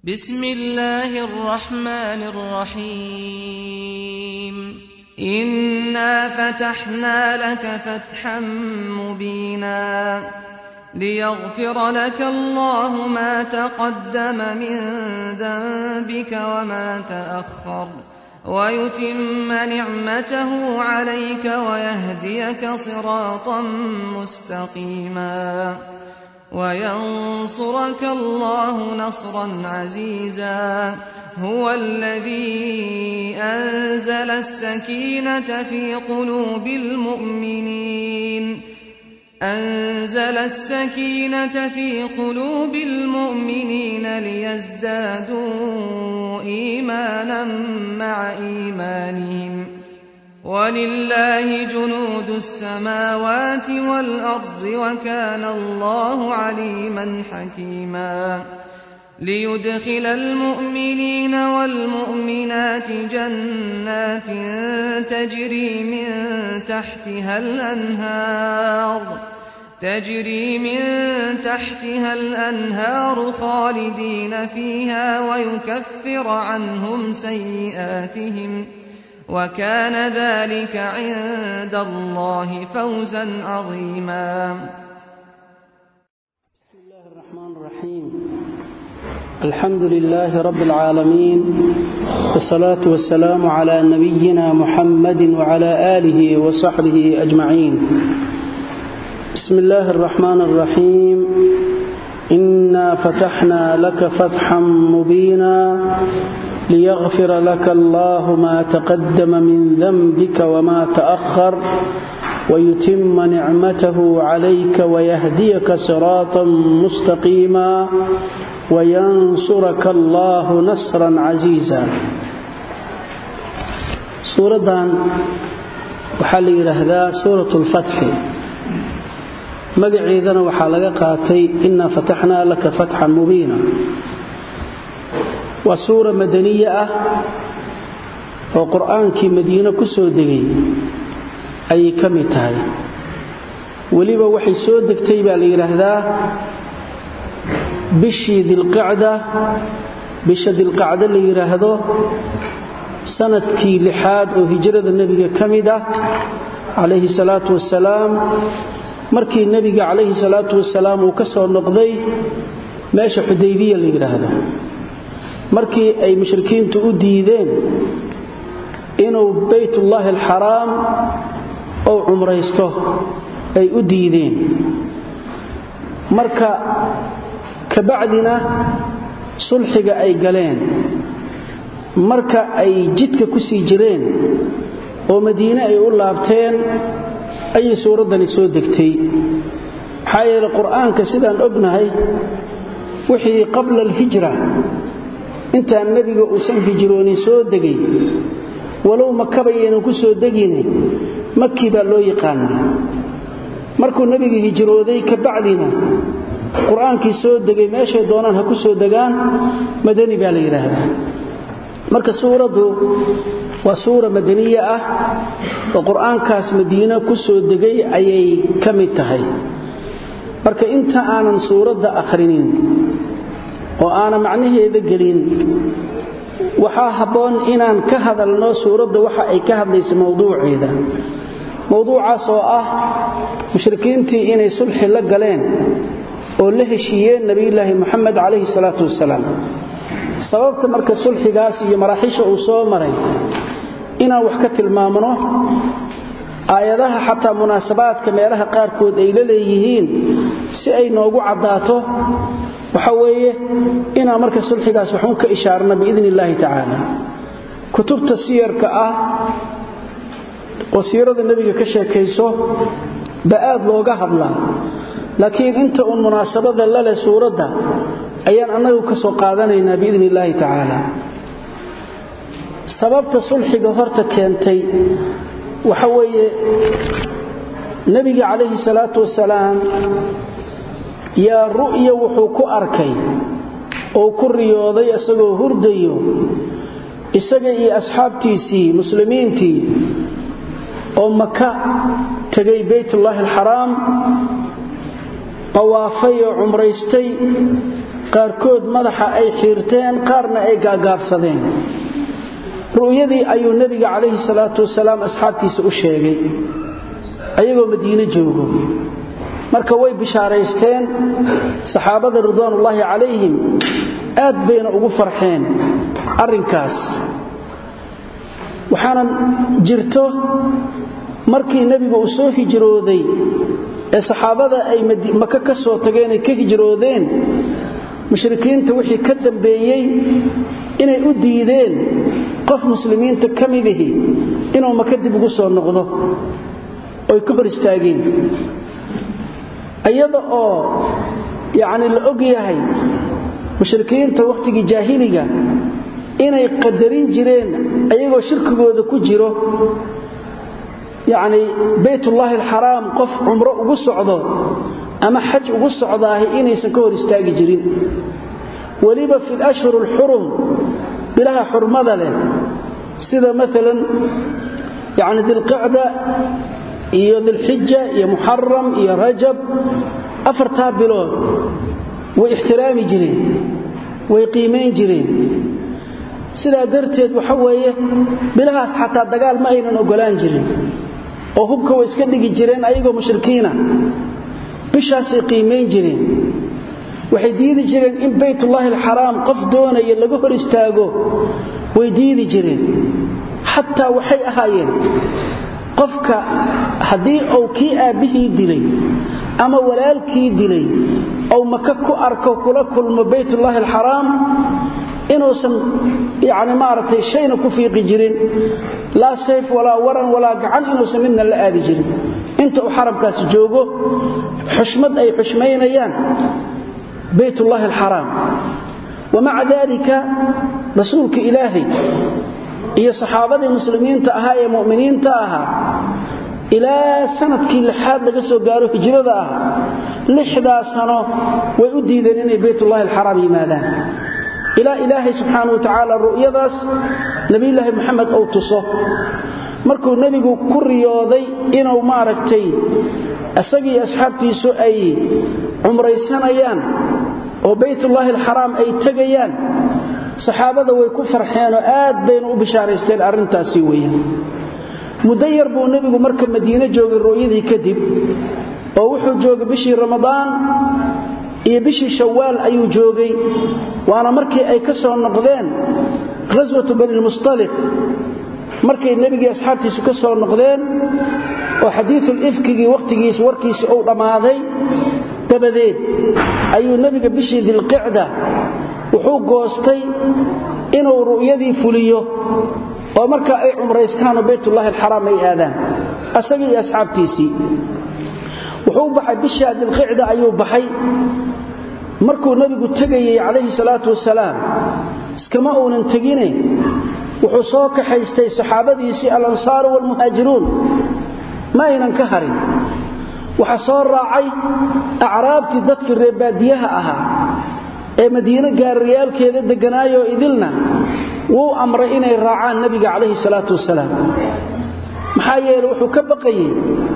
بسم الله الرحمن الرحيم إنا فتحنا لك فتحا مبينا ليغفر لك الله ما تقدم من ذنبك وما تأخر ويتم نعمته عليك ويهديك صراطا مستقيما وينصرك الله نصرا عزيزا هو الذي أنزل السكينة في قلوب المؤمنين ليزدادوا إيمانا مع إيمانهم ولله جنود السماوات والأرض وكان الله عليما حكيما ليدخل المؤمنين والمؤمنات جنات تجري من تحتها الأنهار خالدين فيها ويكفر عنهم سيئاتهم وكان ذلك عند الله فوزا عظيما. بسم الله الرحمن الرحيم الحمد لله رب العالمين والصلاة والسلام على نبينا محمد وعلى آله وصحبه أجمعين. بسم الله الرحمن الرحيم إنا فتحنا لك فتحا مبينا ليغفر لك الله ما تقدم من ذنبك وما تأخر ويتم نعمته عليك ويهديك صراطا مستقيما وينصرك الله نصرا عزيزا. سورة وحال هذا سورة الفتح مقعيدنا وحال قاتي إنا فتحنا لك فتحا مبينا وسورة مدنية وقرآن كي مدينة كسو دقي أي كمتاي وليبا وحي سودك تيبا ليرهدا بشي ذي القعدة ليرهدو سنة كي لحاد وهجرة النبي كمدة عليه الصلاة والسلام مركي النبي عليه الصلاة والسلام وكسو النقضي ماشي حديبية ليرهدو markii ay mushrikiintu u diideen inuu baytullaahi alxaraam oo umraysto ay u diideen marka ka bacdina sulxiga ay galeen marka ay jidka ku sii jireen oo Madiina ay u laabteen ay suuradani soo degtay xayir quraanka sidaan ognahay wixii qabla al-hijra inta nabiga uu san hijrooni soo degay walow makabayeen ku soo degine makki baa loo yaqaanay markuu nabiga hijrooday ka bacdina quraankii soo degay meesha doonaan ha ku soo degaan madani baa la yiraahdaa marka suuradu waa suura madaniya ah oo quraankaas Madiina ku soo degay ayay kamid tahay marka inta aanan suurada akhrinin oo aana macnaheeda gelin waxa haboon inaan ka hadalno suurada waxa ay ka hadlayso mawduucaas oo ah mushrikiintii inay sulxi la galeen oo la heshiiyeen nabiyullaahi Muhammad alayhi salaatu wasalaam sababta marka sulxigaas iyo maraaxisha uu soo maray inaan wax ka tilmaamno aayadaha xataa munaasabaadka meelaha qaar kood ay leeyihiin si ay noogu cadaato waxa weeye ina marka sulxigaas waxaan ka ishaarna biidin Ilaahi ta'ala kutubta siyarka ah oo siyarada nabiga ka sheekayso baad looga hadlaa laakiin inta uu munaasabada la leh suurada ayaan anagu ka soo qaadanaynaa biidin Ilaahi ta'ala sababta sulxiga horta keentay waxa weeye nabiga kaleeyhi salaatu wasalaam يا رؤيا وحوكو أركي أو كريوضي أساقو هرديو إساقي أصحابتيسي مسلمينتي أو مكة تقي بيت الله الحرام طوافي عمريستي qaarkood madaxa ay xiirteen qaarna ay gaagaabsadeen ru'yadii ayuu nabiga calayhi salaatu wasalaam asxaabtiisa u sheegay ayagoo Madiina joogo marka way bishaaraysteen saxaabada ridwaanullaahi calayhim aad bayna ugu farxeen arrinkaas waxaana jirto markii nabigu uu soo hijrooday ee saxaabada ay Maka ka soo tageen ay ka hijroodeen mushrikiinta wixii ka dambeeyay inay u diideen qof muslimiinta kamidihi inuu Maka dib ugu soo noqdo oo ka hor istaageen ayada oo yaani la og yahay mushrikiinta waqtigii jaahiliga inay qadarin jireen ayagoo shirkigooda ku jiro yaani baytullaahi alxaraam qof umro ugu socdo ama xaj ugu socdaahay inaysan ka hor istaagi jirin waliba fi ashhur alhurum bilaha xurmada leh sida mesela yaani dilqa'da iyo dilhijja iyo muharram iyo rajab afarta bilood way ixtiraami jireen way qiimeyn jireen sida darteed waxa weeye bilahaas xataa dagaal ma aynan ogolaan jirin oo hubka way iska dhigi jireen ayagoo mushrikiina bishaas ay qiimeyn jireen waxay diidi jireen in baytullaahi alxaraam qof doonaya laga hor istaago way diidi jireen xataa waxay ahaayeen qofka hadii uu kii aabihii dilay ama walaalkii dilay oo Maka ku arko kula kulmo baytullaahi alxaraam inuusan yaani maartay shayna ku fiiqi jirin la sayf wala waran wala gacan inuusan midna la aadi jirin inta uu xaramkaas joogo xushmad ay xushmeynayaan baytullaahi alxaraam ومع ذلك رسولك إلهي iyo saxaabadii muslimiinta ahaa ee muuminiinta ahaa ilaa sanadkii lixaad laga soo gaaro hijrada ah lixda sano way u diideen inay baytullaahi alxaraam yimaadaan ilaa ilaahay subxaanahu wa ta'aala ru'yadaas nabiyullaahi maxamed oo tuso markuu nabigu ku riyooday inuu maaragtay asagii asxaabtiisu ay umraysanayaan oo baytullaahi alxaraam ay tagayaan saxaabada way ku farxeen oo aad bayna u bishaaraysteen arintaasi weeyaan mudayar buu nabigu marka Madiina joogay rooyadii kadib oo wuxuu joogay bishii Ramadaan iyo bishii Shawaal ayuu joogay waana markii ay ka soo noqdeen ghazwatu bani al-Mustaliq markii nabiga asxaabtiisu ka soo noqdeen oo xadiithul ifkigi waqtigiisa warkiisa uu dhamaaday dabadeed ayuu nabiga bishii dilqicda wuxuu goostay inuu ru'yadii fuliyo oo marka ay umraystaan baytullaahi alxaraam ay aadaan asagii asxaabtiisii wuxuu baxay bishii dilqicda ayuu baxay markuu nabigu tagayay calayhi salaatu wasalaam iskama uunan tagine wuxuu soo kaxaystay saxaabadiisii al-ansaar wal muhaajiruun ma aynan ka harin waxa soo raacay acraabti dadkii reer baadiyaha ahaa ee Madiina gaariyaalkeeda deganaayo idilna wuu amray inay raacaan nabiga calayhi salaatu wasalaam maxaa yeelay wuxuu ka baqayay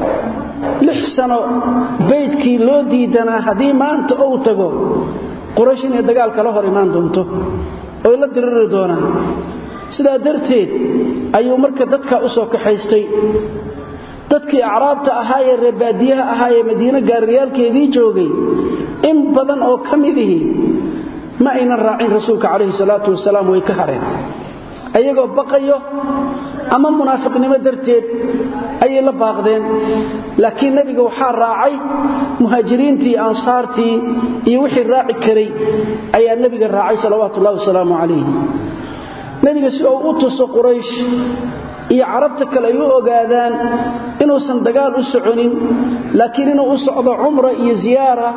6 sano beedkii loo diidanaa hadii maanta uu tago Quraysh inay dagaal kala hor imaan doonto oo la diriri doonaan sidaa darteed ayuu marka dadka u soo kaxaystay dadkii acraabta ahaa ee reer baadiyaha ahaa ee Madiina gaariyaalkeedii joogay in badan oo kamidii ma aynan raacin rasuulka calayhi salaatu wasalaam way ka hareen ayagoo baqayo ama munaafiqnimo darteed ay la baaqdeen laakiin nabiga waxa raacay muhaajiriintii ansaartii iyo wixii raaci karay ayaa nabiga raacay salawaatu Allaahi wasalaamu calayhi nabiga si uu u tuso Quraysh iyo carabta kale ay u ogaadaan inuusan dagaal u soconin laakiin inuu u socdo umra iyo ziyaara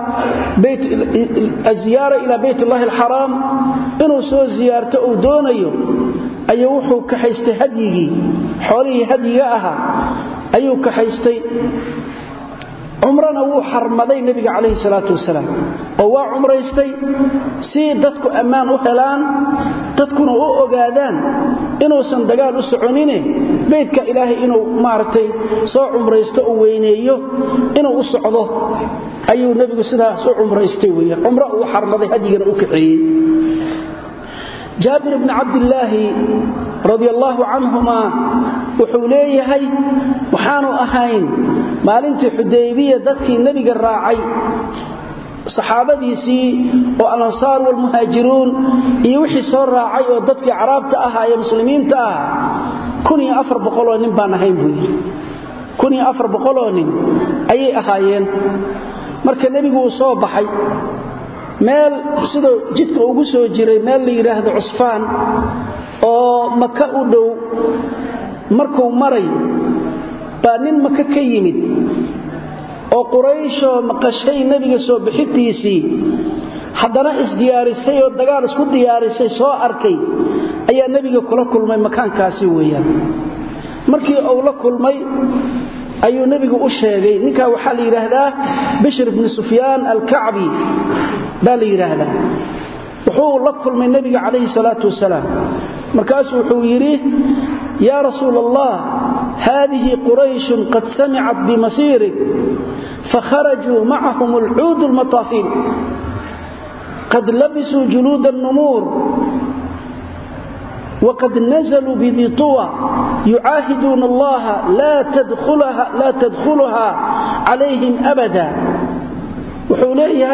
ila baytullaahi alxaraam inuu soo ziyaarto oo doonayo ayuu wuxuu ka haystay hadiyigi xoolihii hadiga ahaa ayuu ka haystay umrana wuu xarmaday nabiga calayhi salaatu wasalaam oo waa umraystay si dadku ammaan u helaan dadkuna u ogaadaan inuusan dagaal u soconine beydka ilaahay inuu maartay soo umraysto oo weyneeyo inuu u socdo ayuu nabigu sidaas u umraystay weeyaan umra uu xarmaday hadigana u kaxeeyay جابر بن عبد الله رضي الله عنهما وحوليه وحانوا أهين مالنت حديبية ددكي النبي الراعي صحابتيسي والأنصار والمهاجرون يوحي صور راعي وددكي عرابت أها يا مسلمين تأها كوني أفر بقولون بان هين بوي كوني أفر بقولون أي أهايين marka nabigu soo baxay meel sidoo jidka ugu soo jiray meel la yiraahdo Usfaan oo Makka u dhow markuu maray baa nin Makka ka yimid oo Quraysh oo maqashay nabiga soo bixitiisii haddana isdiyaarisay oo dagaal isku diyaarisay soo arkay ayaa nabiga kula kulmay makaankaasi weeyaan markii uu la kulmay ayuu nabigu u sheegay ninka waxa la yiraahdaa Bishr ibn Sufyan al-Ka'bi baa la yiraahdaa wuxuu la kulmay nabiga kaleey salaatu wasalaam markaas wuxuu yiri ya rasuulallah hadhihi quraish qad sami'at bi masirik fakharaju ma'ahum al-'ud al-matafil qad labisu julud an-numur وقد نزلوا بذي طوى يعاهدون الله لا تدخلها عليهم أبدا وحوليه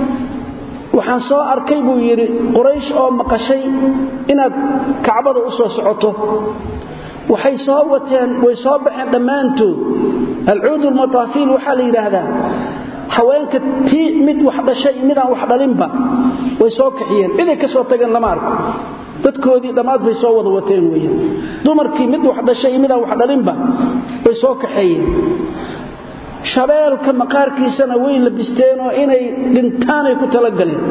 waxaan soo arkay buu yiri Quraysh oo maqashay inaad Kacbada u soo socoto waxay soo wateen way soo baxeen dhamaantood al-'ud al-matafil waxa la yiraahdaa haweenka tii mid wax dhashay mid aan wax dhalinba way soo kaxiyeen cid ka soo tagan lama arko dadkoodii dhamaad bay soo wada wateen weeyaan dumarkii mid wax dhashay mid aan wax dhalinba way soo kaxeeyeen shabeelka maqaarkiisana way la bisteen oo inay dhintaan ay ku tala galeen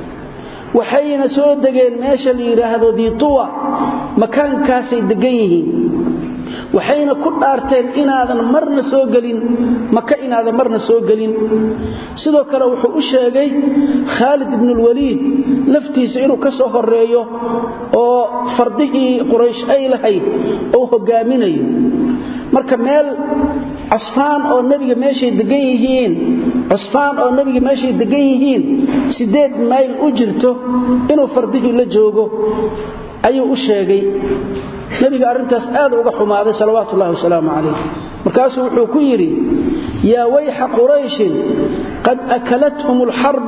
waxayna soo dageen meesha la yiraahdo Diituwa makaankaas ay degan yihiin waxayna ku dhaarteen inaadan marna soo galin Makka inaadan marna soo galin sidoo kale wuxuu u sheegay Khalid ibn al-Walid laftiisa inuu ka soo horeeyo oo fardihii Quraysh ay lahayd oo hogaaminayo marka meel Usfaan oo nabiga meeshay degan yihiin Usfaan oo nabiga meeshay degan yihiin 8 mayl u jirto inuu fardihii la joogo ayuu u sheegay nabiga arintaas aad uga xumaaday salawaatu Allahi wa salaamu alayhi markaas wuxuu ku yiri ya wayha quraish qad akalathum al-harb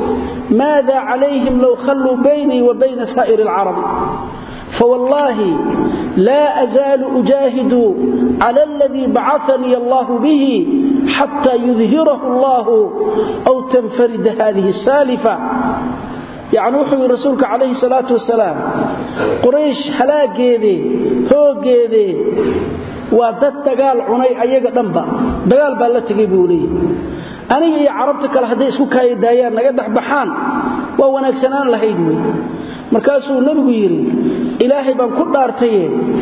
ماذا عليهم لو خلوا بيني وبين سائر العرب فوالله لا أزال أجاهد على الذي بعثني الله به حتى يظهره الله أو تنفرد هذه السالفة يعني وحي رسولك عليه الصلاة والسلام قريش حلاقيدي هوقيدي ودد دقال عني أيها دنبا دقال بالتقي بولي أنا يا عربتك الهدي اسكو كاي دايان نقدح بحان ووناكسنان لهيدوي markaasuu nabigu yiri ilaahay baan ku dhaartay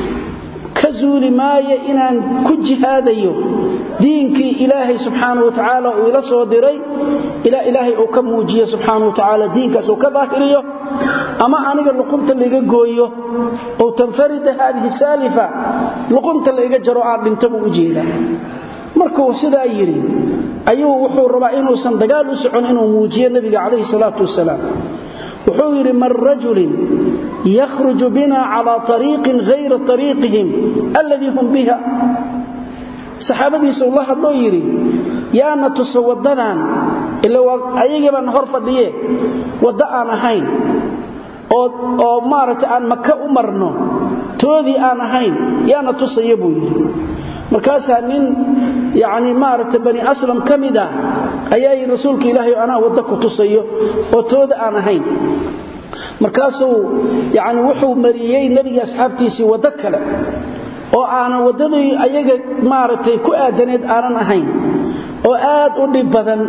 kazuuli maaya inaan ku jihaadayo diinkii ilaahay subhanahu wa ta'ala oo ila soo diray ilaahay oo ka muujiyo subhanahu wa ta'ala diinkaas oo ka baahiriyo ama aniga luqunta liga gooyo oo tanfarida hadhihi salifa luqunta liga jaro aan dhintabu u jeeda markuu sidaa yiri ayuu wuxuu rabaa inuu san dagaal u socon inuu muujiyo nabiga kaleey salaatu wasalaam وحوير من رجل يخرج بنا على طريق غير طريقهم الذي هم بها صحابتي سو الله دويري يا نتصودنا الا ايغبا هرفديه ودانا هين oo maarata aan Makka u marno toodi aan ahayn yaana tusaybu yiri markaas nin yaani maarata bani aslam kamida ayay rasuulka ilaahay ana wada ku tusayo oo tooda aan ahayn markaasuu yaani wuxuu mariyay nabiga asxaabtiisi wada kale oo aan wadadii ayaga maarata ku aadaneed aanan ahayn oo aad u dhib badan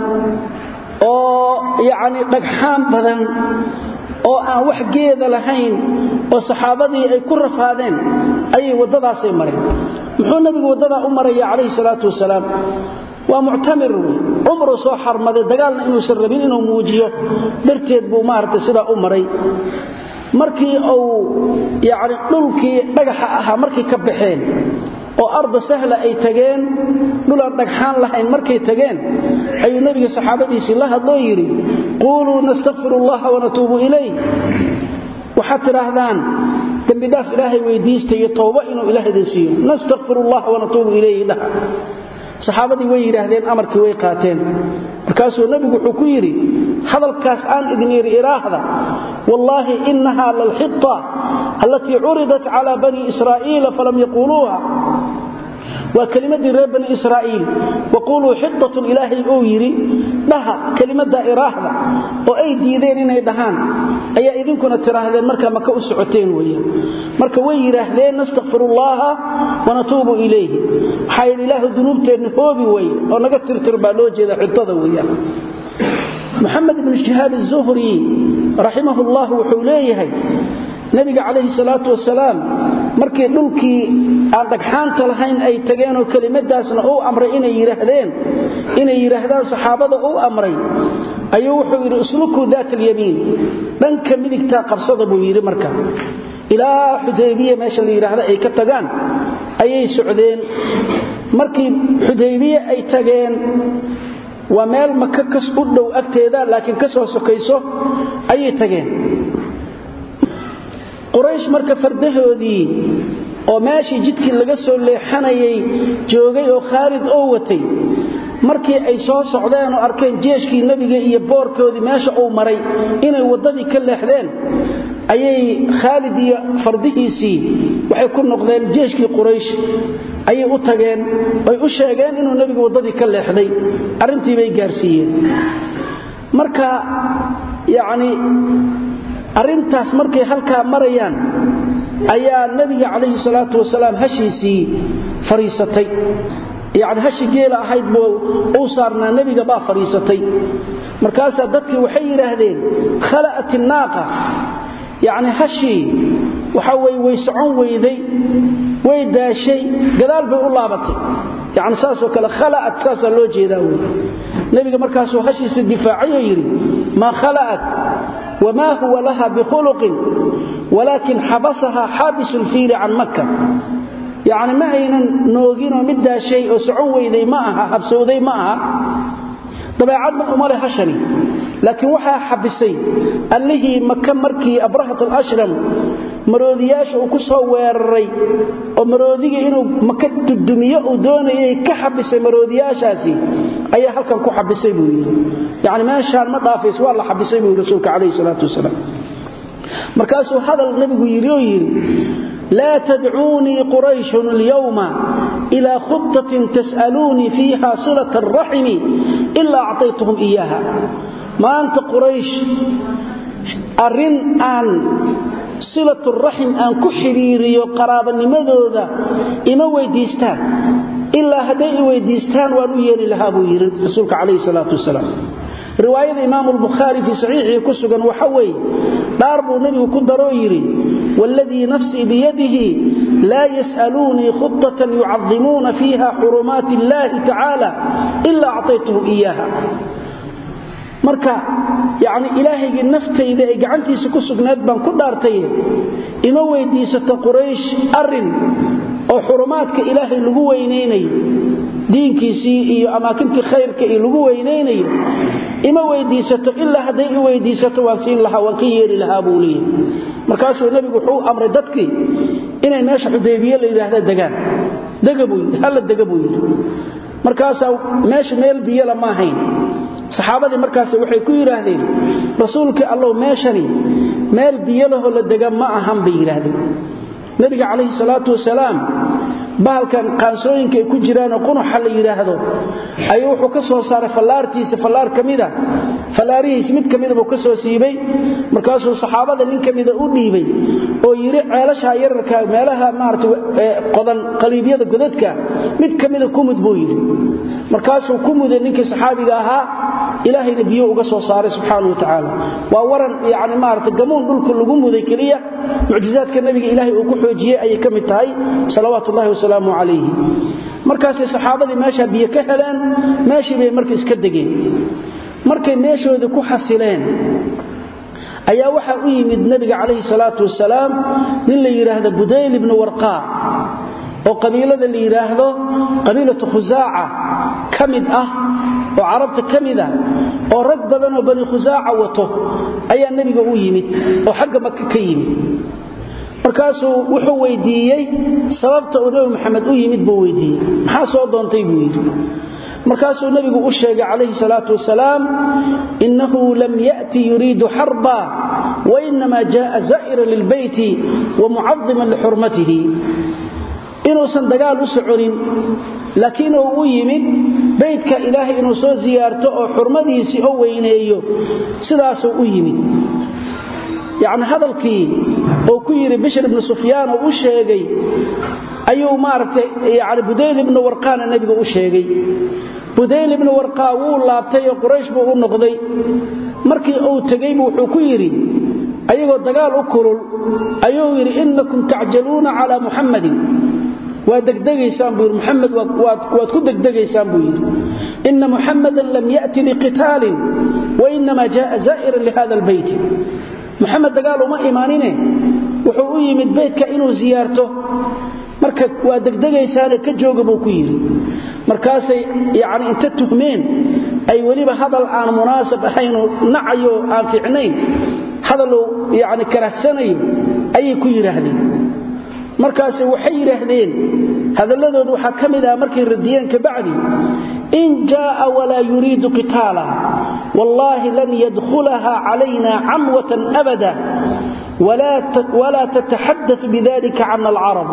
oo yaani dhagxaan badan oo aan wax geeda lahayn oo saxaabadii ay ku rafaadeen ay wadadaas ay mareen muxuu nabigu wadada u maray kaleey salaatu wasalaam waa mu'tamir umru soo xarmaday dagaalna inuu sarrabin inuu muujiyo darteed buu maartay sida u maray markii uu yaani dhulkii dhagaxa ahaa markii ka baxeen oo arda sahla ay tageen dhul dhagxaan lahayn markay tageen ayuu nabiga saxaabadiisa la hadloo yiri qulu nastaghfirullaha wa natubu ilayhi waxa tiraahdaan dambi dhaaf ilaahay weydiistay iyo tawba inuu ilaahay siiyo nastaghfirullaha wa natubu ilayhi dhaha saxaabadii way yiraahdeen amarkii way qaateen markaasuu nabigu wuxuu ku yiri hadalkaas aan idin yiri iraahda wallahi innaha lal hitta allati uridat ala bani israa'iil falam yaquluha wa kalimatu rabbina israa'iil waqulu hittatu ilahi oo yiri dhaha kalimada iraahda oo ay diideen inay dhahaan ayaa idinkuna tiraahdeen marka maka u socoteen weeyaan marka way yiraahdeen nastaghfirullaha wa natubu ilayhi hayl ilaahu dunuubteena hoobi way oo naga tirtir baa loo jeeda xittada weeyaan محمد بن شهاب الزهري رحمه الله وحوليه نبي عليه الصلاة والسلام markii dhulkii aan dhagxaanta lahayn ay tageen oo kelimadaasna uu amray inay yiraahdaan saxaabada uu amray ayuu wuxuu yiri usluku daatul yamiin dhanka midigta qabsada buu yiri marka ilaa Hudaybiya meesha la yiraahdo ay ka tagaan ayay socdeen markii Hudaybiya ay tageen waa meel Makka ka soo dhow agteeda laakiin ka soo sokayso ayay tageen Quraysh marka fardahoodii oo meeshii jidkii laga soo leexanayay joogay oo Khalid oo watay markii ay soo socdeen oo arkeen jeeshkii nabiga iyo boorkoodii meesha uu maray inay wadadii ka leexdeen ayay Khalid iyo fardihiisii waxay ku noqdeen jeeshkii Quraysh ayay u tageen ay u sheegeen inuu nabiga wadadii ka leexday arintii bay gaarsiiyeen marka yaani arintaas markay halka marayaan ayaa nabiga kaleey salaatu wasalaam hashiisi fariisatay yaani hashi geela ahayd buu u saarnaa nabiga baa fariisatay markaas dadkii waxay yiraahdeen khala'at an-naqa yaani hashi waxa way socon weyday way daashay gadaal bay u laabatay yaani saasoo kala khala'at saasa loo jeedaa nabiga markaas uu hashiisa difaaciyo yiri ma khala'at وما هو لها بخلق ولكن حبسها حابس الفيل عن مكة يعني ما أين نوغين ومدها شيء وسعون ويذي معها حبسوذي معها طبعا عدنا أمالي هشري لكن وحا حبسي اللي مكة مركي أبرهة الأشرم مرودياش وكسها ويرري ومروديه إنه مكة الدمية ودوني كحبسي مرودياشاسي أي حلقا كحبسي بوي يعني ما شاء ما ضافيس والله حبسي بوي رسولك عليه الصلاة والسلام مركاسو هذا النبي يريد لا تدعوني قريش اليوم إلى خطة تسألوني فيها صلة الرحم إلا أعطيتهم إياها ما أنت قريش أرن أن صلة الرحم أن كحريري وقرابا لماذا إما ويديستان إلا هدئ ويديستان ونويري لها بوير رسولك عليه الصلاة والسلام رواية إمام البخاري في صحيحه كسغا وحوي ضرب النبي كدرويري والذي نفسي بيده لا يسألوني خطة يعظمون فيها حرمات الله تعالى إلا أعطيتهم إياها marka yaani ilaahiga naftayda ay gacantiisa ku sugnaad baan ku dhaartay ima weydiisato Quraysh arin oo xurumaadka ilaahay lagu weyneenay diinkiisii iyo amaakinta khayrka ee lagu weyneenay ima weydiisato ilaa haday i weydiisato waan siin lahaa waan ka yeeri lahaa buuliye markaas uu nabigu wuxuu amray dadkii inay meesha Hudaybiya la yiraahdo dagabuy markaas meesha meel biyo la ma ahayn saxaabadii markaas waxay ku yiraahdeen rasuulka Allah meeshani meel biyo leh la daga ma ahan bay yiraahdeen nabiga kaleey salaatu wasalaam bahalkan qaansooyinka ay ku jiraan oo qunuxa la yiraahdo ayuu wuxuu ka soo saaray fallaar kamida fallaarihiis mid kamida buu ka soo siibay markaas uu saxaabada nin kamida u dhiibay oo yiri ceelasha yararka meelaha qodan qaliibiyada godadka mid kamida kumud buu yiri markaas uu kumuday ninkii saxaabiga ahaa ilaahay nabiyo uga soo saaray subhanahu wa ta'ala waa waran yaani gamoon dhulka lagu muday kaliya mucjizaadka nabiga ilaahay uu ku xoojiyay ay kamid tahay salawaatullaahi wa salaamu alayhi markaas saxaabadii meesha biyo ka heleen meeshii bay markay iska degeen markay meeshooda ku xasileen ayaa waxa u yimid nabiga calayhi salaatu wasalaam nin la yiraahdo Budayl ibn Warqa oo qabiilada la yiraahdo qabiilatu Khuzaa'a kamid ah oo carabta kamida oo rag badan oo bani Khuzaa'a wato ayaa nabiga u yimid oo xagga Makka ka yimid markaasuu wuxuu weydiiyay sababta uu Nabi Maxamed u yimid buu weydiiyay maxaa soo doontay buu yiri markaasuu nabigu u sheegay calayhi salaatu wasalaam innahu lam ya'ti yuriidu harba wa inma jaa'a za'ira lil bayti wa mu'azziman li hurmatihi inuu san dagaal u soconin laakiin uu yimid baytka ilaahay inuu soo ziyaarto oo xurmadiisi oo weyneeyo sidaas uu yimid يعني هذا الكي أو كير بشر بن سفيان أو الشيغي أيو مارت يعني بديل بن ورقان النبي أو الشيغي بديل بن ورقا والله بتي قريش بو نقضي مركي أو تجيب وحكيري أيو دجال أكرل أيو يري إنكم تعجلون على محمد ودقدقيسان بير محمد وكدقدقيسان بير إن محمدا لم يأتي لقتال وإنما جاء زائرا لهذا البيت محمد قالوا ما إيمانينه wuxuu u yimid beedka inuu ziyaarto marka waa degdegaysaan ka joogabo ku yiri markaasay yaani inta tuhmeen ay waliba hadal aan munaasab ahayn nacayo aan fiicnayn hadal yaani karahsanayo ay ku yiraahdeen markaas waxay yiraahdeen hadaladoodu waxa kamid ah markay radiyeen ka bacdi in jaa wala yuriidu qitaala wallahi lan yadkhulaha alayna amwatan abada ولا تتحدث بذلك عن العرب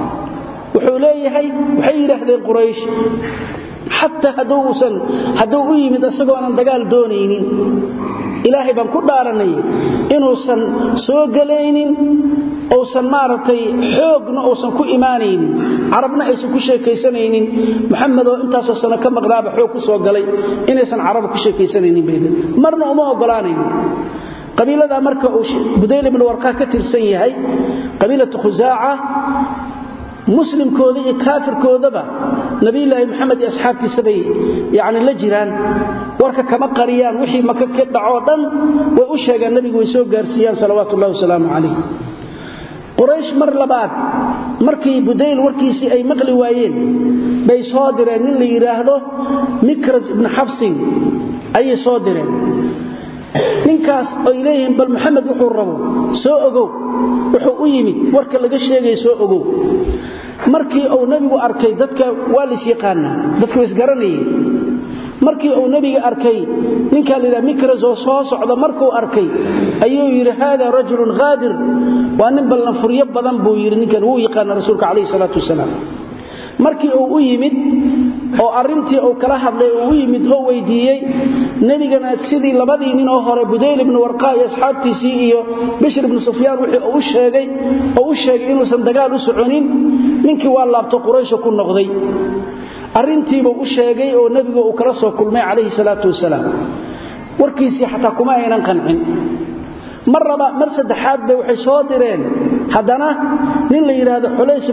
وحوليهي وحيرهدين قريش حتى هدو يمد اسغو ان دغال دونينين ilaahay baan ku dhaaranay inuusan soo galaynin oo san maartay xoogna oo san ku iimaanaynin arabna aysan ku sheekaysanaynin maxamed oo intaas oo sano ka maqdaaba xoog ku soo galay inaysan arab ku sheekaysanaynin beedan marna uma ogolaanaynin qabiilada marka uu Budayl ibn Warqa ka tirsan yahay qabiilada Khuzaa'a muslimkooda iyo kaafirkoodaba nabi ilaahi maxamed iyo asxaabtiisa bay yaani la jiraan warka kama qariyaan wixii maka ka dhaco dhan way u sheegaan nabigu way soo gaarsiiyaan salawaatullaahi wasalaamu alayhi quraysh mar labaad markii Budayl warkiisi ay maqli waayeen bay soo direen nin la yiraahdo Mikraz ibn Hafsin ay soo direen ninkaas ay leeyeen bal maxamed wuxuu rabo soo ogow wuxuu u yimid warka laga sheegay soo ogow markii uu nabigu arkay dadka waa la yaqaana dadku is garanayeen markii uu nabiga arkay ninka la Mikraz oo soo socda markuu arkay ayuu yiri hada rajulun ghadir wa nin bal furiyo badan buu yiri ninkan uu yaqaan rasuulka kaleey salaatu wasalaam markii uu u yimid oo arintii uu kala hadlay uu yimid oo weydiiyay nabigana sidii labadii nin oo hore Budayl ibn Warqa iyo asxaabtiisii iyo Bishr ibn Sufyaan wixii uu sheegay inuu san dagaal u soconin ninkii waa laabto Quraysh ku noqday arintiiba u sheegay oo nabiga uu kala soo kulmay calayhi salaatu wasalaam warkiisi xataa kuma aynan qancin marba mar saddexaad bay waxay soo direen hadana nin la yiraahdo Hulays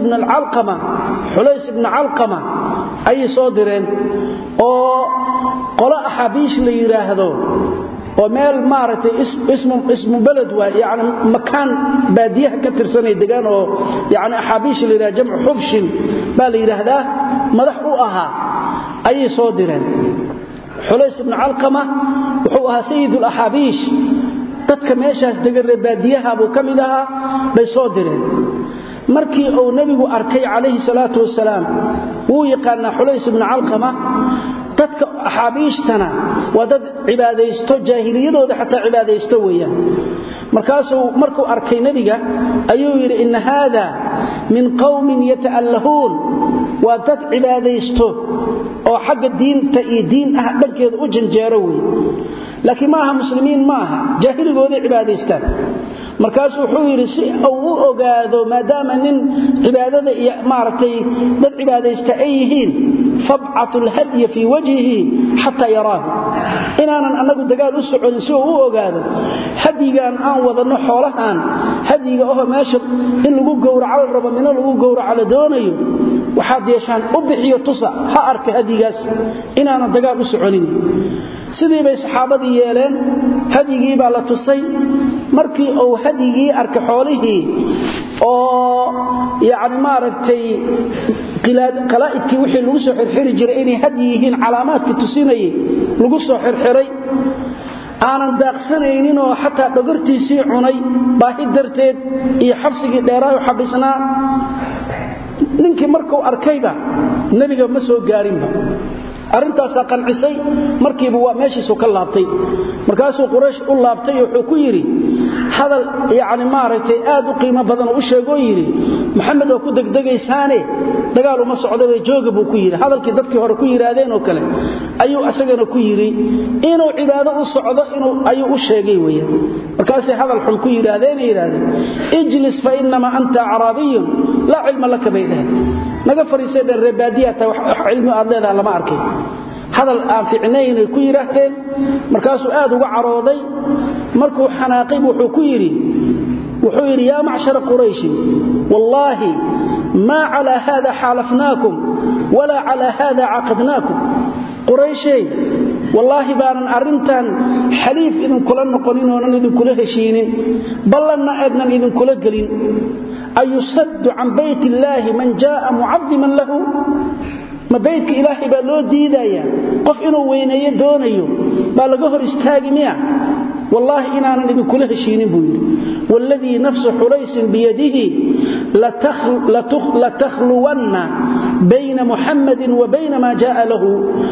ibn Alqama ay soo direen oo qola Habish la yiraahdo oo meel maartay ismu balad waa yaani makan baadiyaha ka tirsanay deegaan oo yaani Habish la yiraahdo jamcu Hubshin baa la yiraahdaa madax u ahaa ay soo direen Hulays ibn Alqama wuxuu ahaa sayyidul Habish dadka meeshaas degan baadiyaha buu kamid ahaa bay soo direen markii uu nabigu arkay calayhi salaatu wasalaam uu yaqaan Hulays ibn Alqama dadka Habiishtana wadad cibaadeysto jaahiliyadooda xataa cibaadeysto weeyaan markuu arkay nabiga ayuu yiri in hada min qawmin yata'allahun wadad cibaadeysto oo xagga diinta iyo diin ah dhankeeda u janjeero weey laakiin maaha muslimiin maaha jaahiligoodi cibaadaystaan markaas wuxuu yiri si uu ogaado maadaama nin cibaadada iyo maartay dad cibaadaysta ay yihiin fab'atul hadiy fi wajhihi hatta yaraahu inaanan anagu dagaal u socon si uu ogaado hadigan aan wadano xoolahan hadiga oo meesha in lagu gowraco rabo min lagu gowraco la doonayo waxa deeshan u bixiyo tusa ha arka hadigaas inaanan dagaal u soconin sidii bay saxaabadii yeeleen hadigii baa la tusay markii uu hadigii arka xoolihii oo yaani maaragtay qalaa'idkii wixii lagu soo xirxiri jiray inay hadi yihiin calaamaadka tusinayay lagu soo xirxiray aanan daaqsanaynin oo xataa dhogortiisii cunay baahi darteed iyo xabsigii dheeraayo xabisnaa ninkii markuu arkayba nabiga ma soo gaarinba arintaas qancisay markiiba waa meeshiisu ka laabtay markaasuu quraysh u laabtay wuxuu ku yiri hadal yaani maaragtay aad u qiimo badan oo u sheego yiri maxamed oo ku degdegaysaane dagaal uma socdo way jooga buu ku yiri hadalkii dadkii hore ku yiraahdeen oo kale ayuu asagana ku yiri inuu cibaado u socdo inuu ayuu u sheegay weeyaan markaas hadal xun ku yiraahdeen ijlis fa inma anta arabiy la ilma laka baydaha naga fariisay reebaadiyata wax cilmi aad leedahay lama arkay hadal aan fiicnayn ku yiraahdeen markaasuu aad uga carooday markuu xanaaqay wuxuu ku yiri ya macshar quraysh wallahi ma ala hada halafnakum wala ala hada aqadnakum quraysh wallahi baanan arintan xaliif idin kula noqonin oo idin kula heshiinin ballanna adnan idin kula galin ayusaddu an bayti illahi man jaa mu'azziman lahu ma baytka ilaahi baa loo diidaya qof inuu weyneeyo doonayo baa laga hor istaagi miya wallahi inaanan idin kula heshiinin buu yiri walladhi nafsu hulays biyadihi la takhluwanna bayna muhammadin wa bayna ma jaa lahu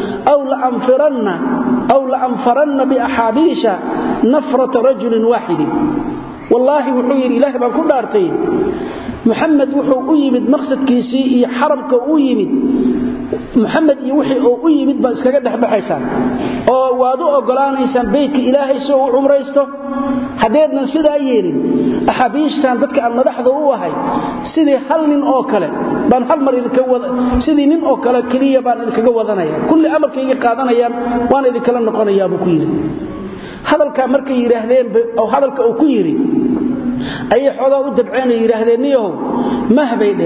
aw la anfaranna bi ahadisha nafrat rajul wahid wallahi wuxuu yiri ilaahi baan ku dhaartay محمد wuxuu u yimid maqsadkiisii iyo xaramka u yimid محمد iyo wixii uu u yimid ba iskaga dhaxbaxaysan oo waad u ogolaanaysaan beeyka ilaahay soo u umraysto hadeedna sida yeelin axabiishtan dadka aan madaxda u ahay sidii hal nin oo kale baan hal mar idinka wada sidii nin oo kale kaliya baan idinkaga wadanaya kulli amarkayga qaadanayaan waan idin kala noqonayaa buu ku yiri hadalka markay yiraahdeen oo hadalka uu ku yiri ay xogaa u dabceen yiraahdeen niyow mahbayde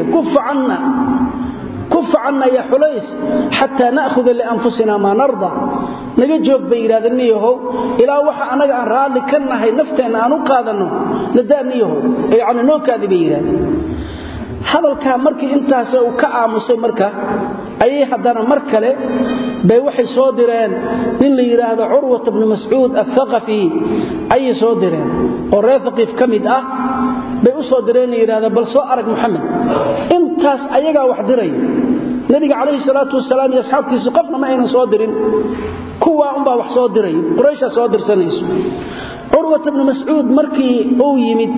kuf anna ya hulays hatta na'khudha li anfusina ma narda naga joog bay yiraahdeen niyow ilaa waxa anaga aan raali ka nahay nafteena aan u qaadano nadaaniyow yaani noo kaadi bay yiraahdeen hadalka markii intaas uu ka aamusay marka ay hadana mar kale bay waxay soo direen nin la yiraahdo Urwa ibn Mas'ud al-Thaqafi ay soo direen oo Rafiq kamid ah bay u soo direen yiraahdo bal soo arag Muhammad intaas ayaga wax diray nabiga kaleey salaatu wasalaam iyo asxaabtiisa qofna ma aynan soo dirin kuwa baa wax soo diray Quraysh soo dirsanayso Urwa ibn Mas'ud markii uu yimid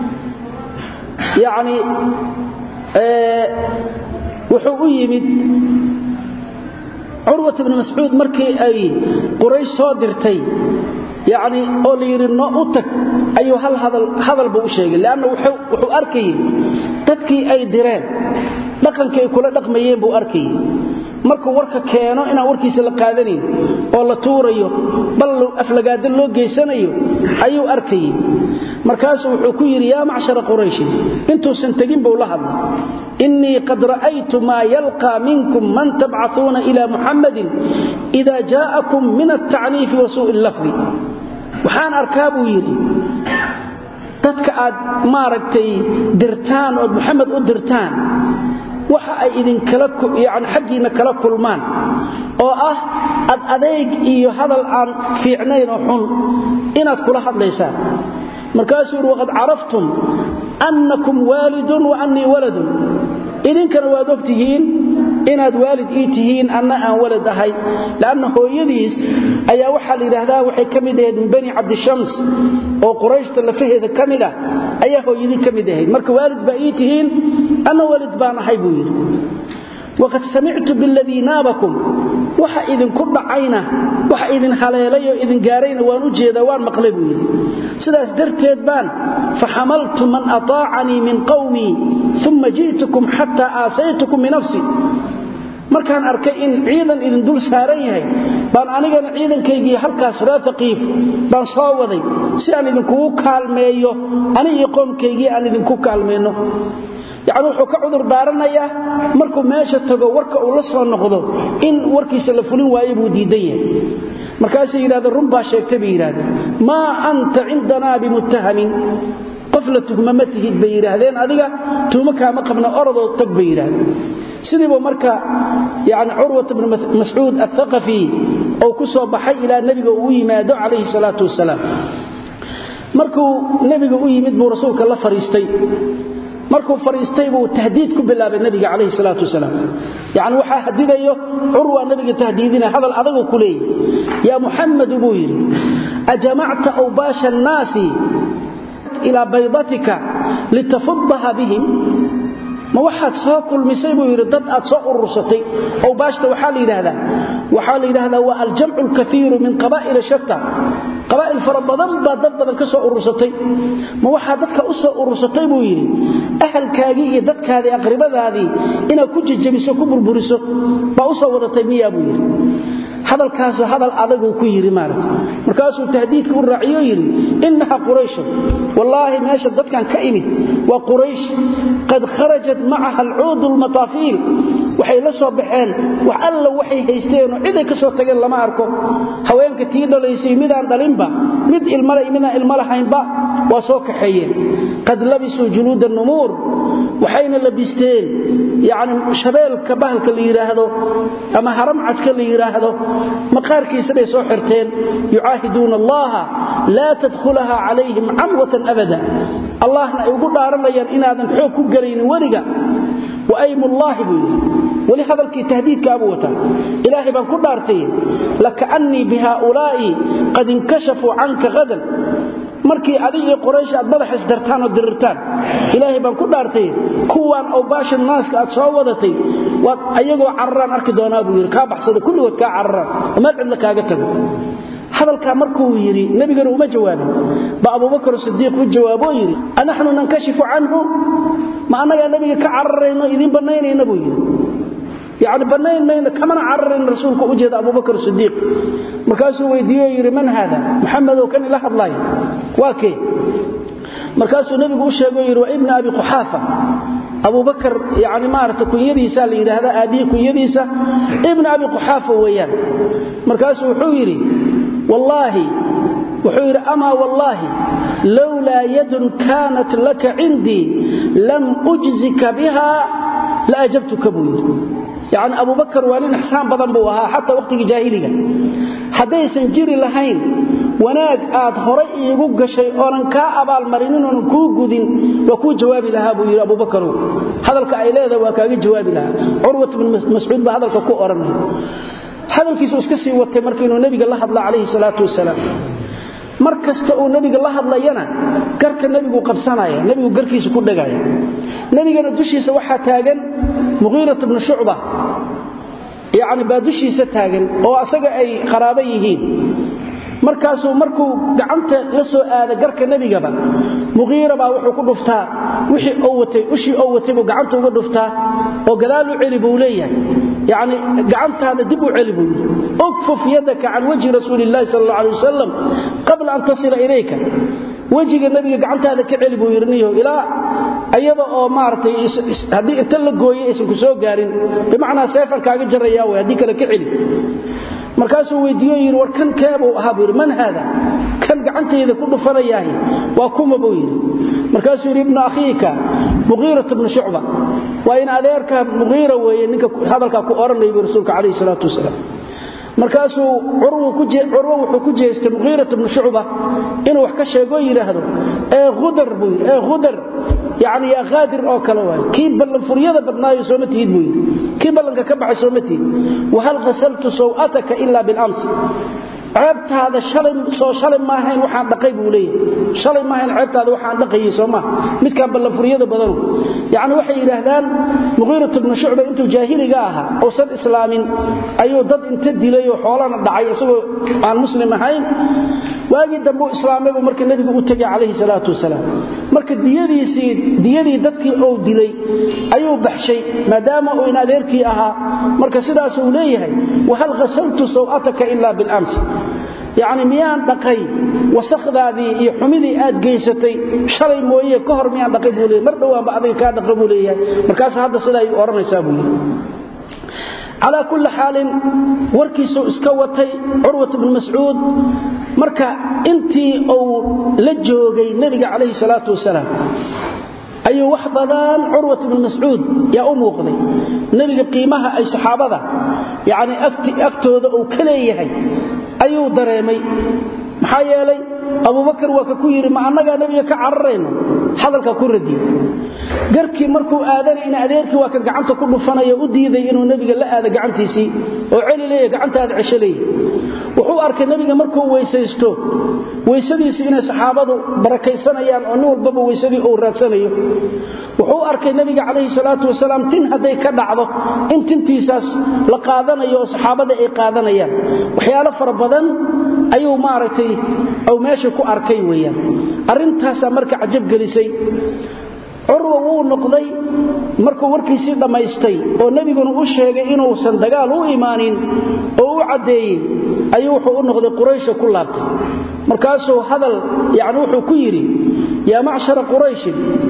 yaani wuxuu u yimid Urwa ibn Mas'ud markii ay Quraysh soo dirtay yaani oo liirino u tag ayuu hadal buu sheegay laana wuxuu arkay dadkii ay direen dhaqankay kula dhaqmayeen buu arkay markuu warka keeno ina warkiisa la qaadanin oo la tuurayo bal aflagaada loo geysanayo ayuu arkay markaas wuxuu ku yiri ya macshar quraysh intuu san tagin buu la hadlay inni qad ra'aytu ma yalqa minkum man tab'athuna ila muhammadin idha ja'akum min at-ta'nif wa su'il lafzi waxaan arkaa buu yiri dadka aad maaragtay dirtaan oo muhammad u dirtaan waxa ay idin kala yaani xaqiina kala kulmaan oo ah adeeg iyo hadal aan fiicnayn oo xun inaad kula hadlaysaan markaasuu waqad araftum annakum walidun wa anni waladun idinkana waad ogtihiin inaad waalid tihiin anna aan walad ahay laana hooyadiis ayaa waxa la yiraahdaa waxay kamid ahayd bani abd shams oo qurayshta la faheeda kamid ah ayaa hooyadii kamid ahayd marka waalid baa tihiin anna walid baan ahay buu yiri waqad sami'tu billadhi nabakum waxa idin ku dhacayna waxa idin haleelayo idin gaarayna waan u jeedaa waan maqlay buu yiri sidaas darteed baan fahamaltu man ata'ani min qawmi thumma ji'tukum hatta asaytukum min nafsi markaan arkay in ciidan idin dul saaran yahay baan anigana ciidankaygii halkaas Rafiqiif baan soo waday si aan idin kugu kaalmeeyo aniga qoomkaygii aan idin ku kaalmeeno yaani wuxuu ka cudur daaranaya markuu meesha tago warka uu la soo noqdo in warkiisa la fulin waayo buu diiday markaasay yiraahdeen run baa sheegtay bay yiraahdeen ma anta indana bimuttahamin qofla tuhmamatihid bay yiraahdeen adiga tuuma kaama qabna orado tag bay yiraahdeen sidii marka yaani Urwa ibn Mas'ud al-Thaqafi oo ku soo baxay ila nabiga uu yimaado kaleey salaatu wasalaam markuu nabiga u yimid buu rasuulka la fariistay markuu fariistay buu tahdiid ku bilaabay nabiga kaleey salaatu wasalaam yaani waxa hadidayo Urwa nabiga tahdiidina hadal adagu kuleey ya Muhammad buu yiri ajma'ta awbasha an-nasi ila baydatika litafaddaha bihim ma waxaad soo kulmisay buu yiri dad aad soo urursatay oo baashta waxa la yiraahdaa waa al-jam'u al-kathir min qaba'il shatta qaba'il farabadan baa dad badan ka soo urursatay ma waxa dadka u soo urursatay buu yiri ahalkaagi iyo dadkaadi aqribadaadii ina ku jijibiso ku burburiso baa u soo wadatay miyaa buu yiri hadalkaas hadal adagu ku yiri markaasuu tahdiidku u raaciyo yiri innaha quraysh wallahi meesha dadkan ka imid waa quraysh qad kharajat ma'aha al-'ud al-matafil waxay la soo baxeen wax alla waxay haysteen oo cid ay ka soo tageen lama arko haweenka tii dhalaysay midaan dhalinba mid ilma lahaynba waa soo kaxeeyeen qad labisu julud an-numur waxayna labisteen yaani shabeelka bahalka la yiraahdo ama haram cadka la yiraahdo maqaarkiisa bay soo xirteen yu'aahiduuna Allah la tadkhulaha alayhim amwatan abada Allahna ay ugu dhaaranayaan inaadan xoog ku galaynin wariga wa aymullahi bi wali hadalkii tahdiidka abu wata ilaahi baan ku dhaartay lakaanni bihaula'i qad inkashafu anka gadan markii adiga quraysh aad madax isdartaan oo dirirtaan ilaahi baan ku dhaartay kuwan oo baashan naaska aad soo wadatay waad ayagoo carraan arki doonaa buu yiri ka baxsada kulligood ka carraan ama cid la kaaga tago hadalka markuu yiri nabigana uma jawaabin ba Abu Bakr Siddiq u jawaabo yiri anahnu nankashifu anhu ma anaga nabiga ka carrayno idin banaynayna buu yiri يعني بنين مين كمان عرّن رسولك وجد أبو بكر الصديق مركاسه ويديه يري من هذا محمد وكان إله الله واكي مركاسه نبي قوشه يري وابن أبي قحافة أبو بكر يعني مارت كن يديسا لإذا هذا آدي كن يديسا ابن أبي قحافة ويان مركاسه وحويري والله وحويري أما والله لولا يد كانت لك عندي لم أجزك بها لأجبتك بوير يعني أبو بكر وانين حسان بدن بوها حتى وقت جاهلية حديثا جيري لهين وناك آد هرئي يقوق شيء ورنكا أبا المرينين ونكو قدين وكو جوابي لها بوير أبو بكر هذا الكأيلاذا وكاقي جوابي لها عروة بن مسعود بهذا الكو أرنه هذا الكيسوس كسي والتمركين ونبي الله الله عليه الصلاة والسلام markasta oo nabiga la hadlayana garka nabigu qabsanaya nabigu garkiisa ku dhagaya nabigana dushiisa waxa taagan Mughira ibn Shu'ba yaani baa dushiisa taagan oo asaga ay qaraabo yihiin markuu gacanta la soo aada garka nabigaba Mughira baa wuxuu ku dhuftaa wixii oo watay buu gacanta uga dhuftaa oo gadaal u celi buu leeyahay يعني قعنتها دب علبه اكفف يدك عن وجه رسول الله صلى الله عليه وسلم قبل أن تصل إليك وجه النبي قعنتها كعلبه يرنيه إلى أيضا مارتي هذه تلقوي اسمك سو قارن بمعنى سيفا كاقي جرياوي هذيك لك علب مركاسه ويديو ير وركن كابو هابير من هذا كان قعنتي إذا كله فرياهي وكم بوير مركاسه ير ابن أخيك مغيرة بن شعبة وإن أذيرك مغيرة وإنك هذا الكاكو أرني برسولك عليه الصلاة والسلام مركاسه عروة كجيست مغيرة بن شعبة إنه وحكشه يقول هذا غدر بوير غدر يعني يا غادر أو كلوان كيف بلن فريضة بدناي سومتي بوير كيف بلن كبع سومتي وهل غسلت سوءتك إلا بالأمس عبت هذا شلم ما هين وحان دقيبه ليه شلم ما هين عبت هذا وحان دقيه سوما مid كان بلن فريضة بدنه يعني وحي إلهدان مغيرة بن شعبة انتو جاهلي قاها أو صد إسلام أيو ضد انتدي ليه وحوالان الدعي سوى عن مسلم هين واجد دمو إسلامي ومرك النبي أتجى عليه الصلاة والسلام مرك ديادي ددكي أو دلي أيو بحشي ما دام أو إن أذيركي أها مرك سدا سوليه وهل غسلت سوءتك إلا بالأمس يعني ميان دقي وسخ ذي حميدي آد جيستي شري مويه كهر ميان دقي بوليه مردوان بعضي كان دقي بوليه مركاس هذا سدا يورن يسابوليه على كل حال وركيسو اسكوتي عروة بن مسعود marka intii uu la joogay nabiga kaleey salaatu wasalaam ayuu wax badan Urwa ibn Mas'ud yaa u muuqday nabiga qiimaha ay saxaabada yaani agtooda uu ka leeyahay ayuu dareemay maxaa yeelay Abu Bakar waa ku yiri ma annaga nabiga ka carareyno hadalka ku radiyo garkii markuu aadan in adeerkii waa ka gacanta ku dhufanayo u diiday inuu nabiga la aado gacantiisii oo celileeyay gacantaada cishalay wuxuu arkay nabiga markuu weysaysto weysadiisa inay saxaabadu barakaysanayaan oo nin walba weysadii uu raadsanayo wuxuu arkay nabiga kaleey salaatu wasalaam tin haday ka dhacdo in tintiisaas la qaadanayo saxaabada ay qaadanayaan waxyaalo fara badan ayuu maaragtay oo meesha ku arkay weeyaan arintaas marka ajab galisay Urwa wuu noqday markuu warkiisii dhamaystay oo nabiguna u sheegay inuu san dagaal u imaanin oo u cadeeyay ayuu wuxuu u noqday Quraysh ku laabtay markaasuu hadal yaani wuxuu ku yiri ya ma'shar Quraysh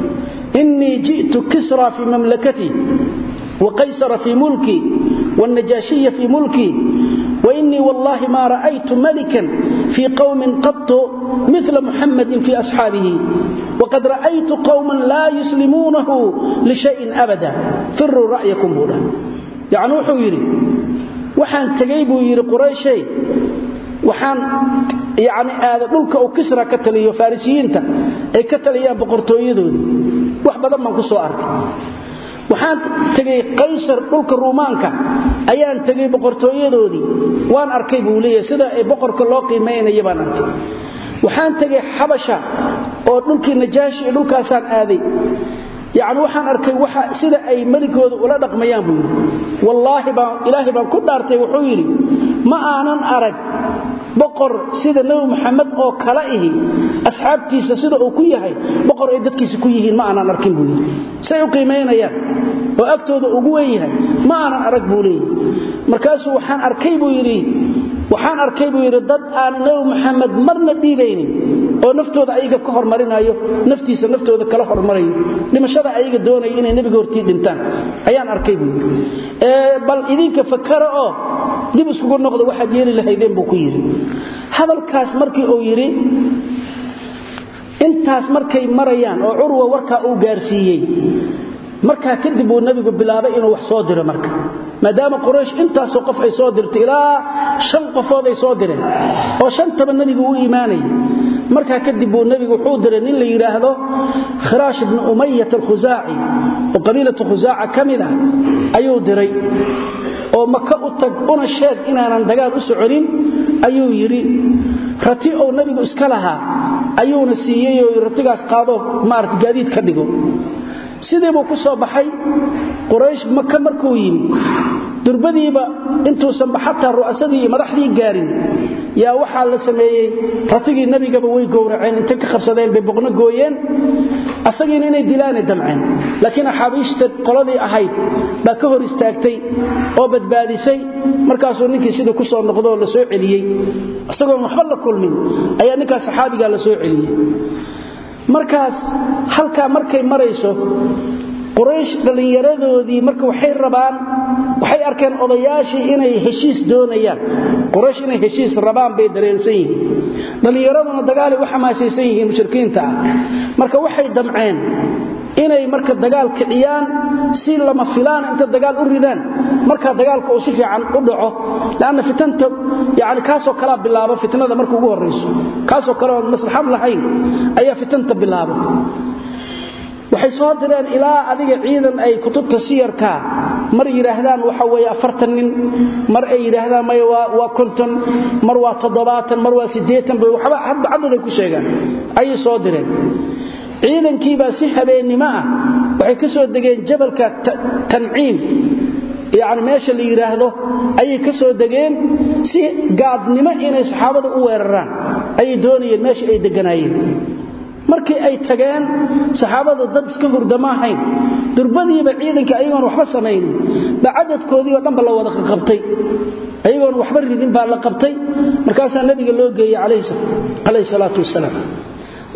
inni ji'tu Kisra fi mamlakati wa Qaysar fi mulki wan Najashi fi mulki وإني والله ما رأيت ملكا في قوم قط مثل محمد في أصحابه وقد رأيت قوما لا يسلمونه لشيء أبدا فروا رأيكم هنا يعني وحويري وحان تجيبوا يري قريشي وحان يعني دولك أو كسرى كتلي وفارسيين أي كتلي بقرطويدون وحبا من كسو أرك waxaan tagay qaysar dhulka Roomaanka ayaan tagay boqortooyadoodii waan arkay buu leeyahay sida ay boqorka loo qiimeeyay baan arkay waxaan tagay Xabasha oo dhulkii Najaashi dhulkaasaan aaday yaani waxaan arkay waxa sida ay maligooda ula dhaqmayaan buu wallahi ilaahi baan ku dhaartay wuxuu yiri ma aanan arag boqor sida nabi Muhammad oo kala ihi asxaabtiisa sida uu ku yahay boqor ay dadkiisa ku yihiin ma aanan arkin buu say u qiimeynayaan oo agtooda ugu weyn yahay ma aanan arag buu leeyahay markaas waxaan arkay buu yiri dad aan nabi Muhammad marna dhiibaynin oo naftooda ayaga ka hormarinayo naftiisa naftooda kala hormarayo dhimashada ayaga doonay inay nabiga hortii dhintaan ayaan arkay buu bal idinka fakara oo dib isku noqdo waxa yeeli lahaydeen buu ku yiri hadalkaas markii uu yiri intaas markay marayaan oo Urwa warka uu gaarsiiyay marka kadib uu nabigu bilaabay inuu wax soo diro marka maadaama Quraysh intaas oo qof ay soo dirtay ilaa 5 qofood ay soo direen oo 5 nabigu uu iimaanay marka kadib uu nabigu wuxuu diray nin la yiraahdo Khirash ibn Umayyah al-Khuzaa'i oo qabiilada Khuzaa'a kamida ayuu diray oo Makka u tag una sheeg inaanan dagaal u soconin ayuu yiri rati oo nabigu iska lahaa ayuuna siiyay oo ratigaas qaado maarta gaadiid ka dhigo sidii buu ku soo baxay Quraysh Makka markuu yimi durbadiiba intuu san baxata ru'asadii madaxdii gaarin yaa waxa la sameeyay ratigii nabigaba way gowraceen inta ka qabsadeen bay boqna gooyeen asagiina inay dilaan damceen laakiin xabiishta qoladii ahayd ba ka hor istaagtay oo badbaadisay markaas uu ninkii sidoo ku soo noqdo la soo celiyay asagoo waxba la kulmin ayaa ninka saxaabiga la soo celiyay markaas halka markay marayso Quraysh dhalinyaradoodii marka waxay arkeen odayaashii inay heshiis doonayaan Quraysh inay heshiis rabaan bay dareensan yihiin dhalinyaraduna dagaal ay waxa maasaysan yihiin mushrikiinta marka waxay damceen inay marka dagaal kiciyaan si lama filaan inta dagaal u ridaan marka dagaalka uu si fiican u dhaco laana fitanta yaani kaasoo kala bilaabo fitnada marka ugu horeyso kaasoo kala maslaxad lahayn ayaa fitanta bilaabo waxay soo direen ilaa adiga ciidan ay kutubta siyarka mar yiraahdaan waxa weeye 40 nin mar ay yiraahdaan may waa 50 mar waa 70 mar waa 80 bay waxba cadad ku sheegaan ay soo direen ciidankii baa si habeenimo ah waxay ka soo degeen jabalka Tanciim yaani meesha la yiraahdo ay ka soo degeen si gaadnimo inay saxaabada u weeraraan ay doonayeen meesha ay deganaayeen markii ay tageen saxaabadu dad iska hurdamaahayn durbadiiba ciidanka ayagoon waxba sameeyeen bacadadkoodii oo dhanba la wada qabtay ayagoon waxba ridin baa la qabtay markaas nabiga loo geeyay calayhi salaatu wasalaam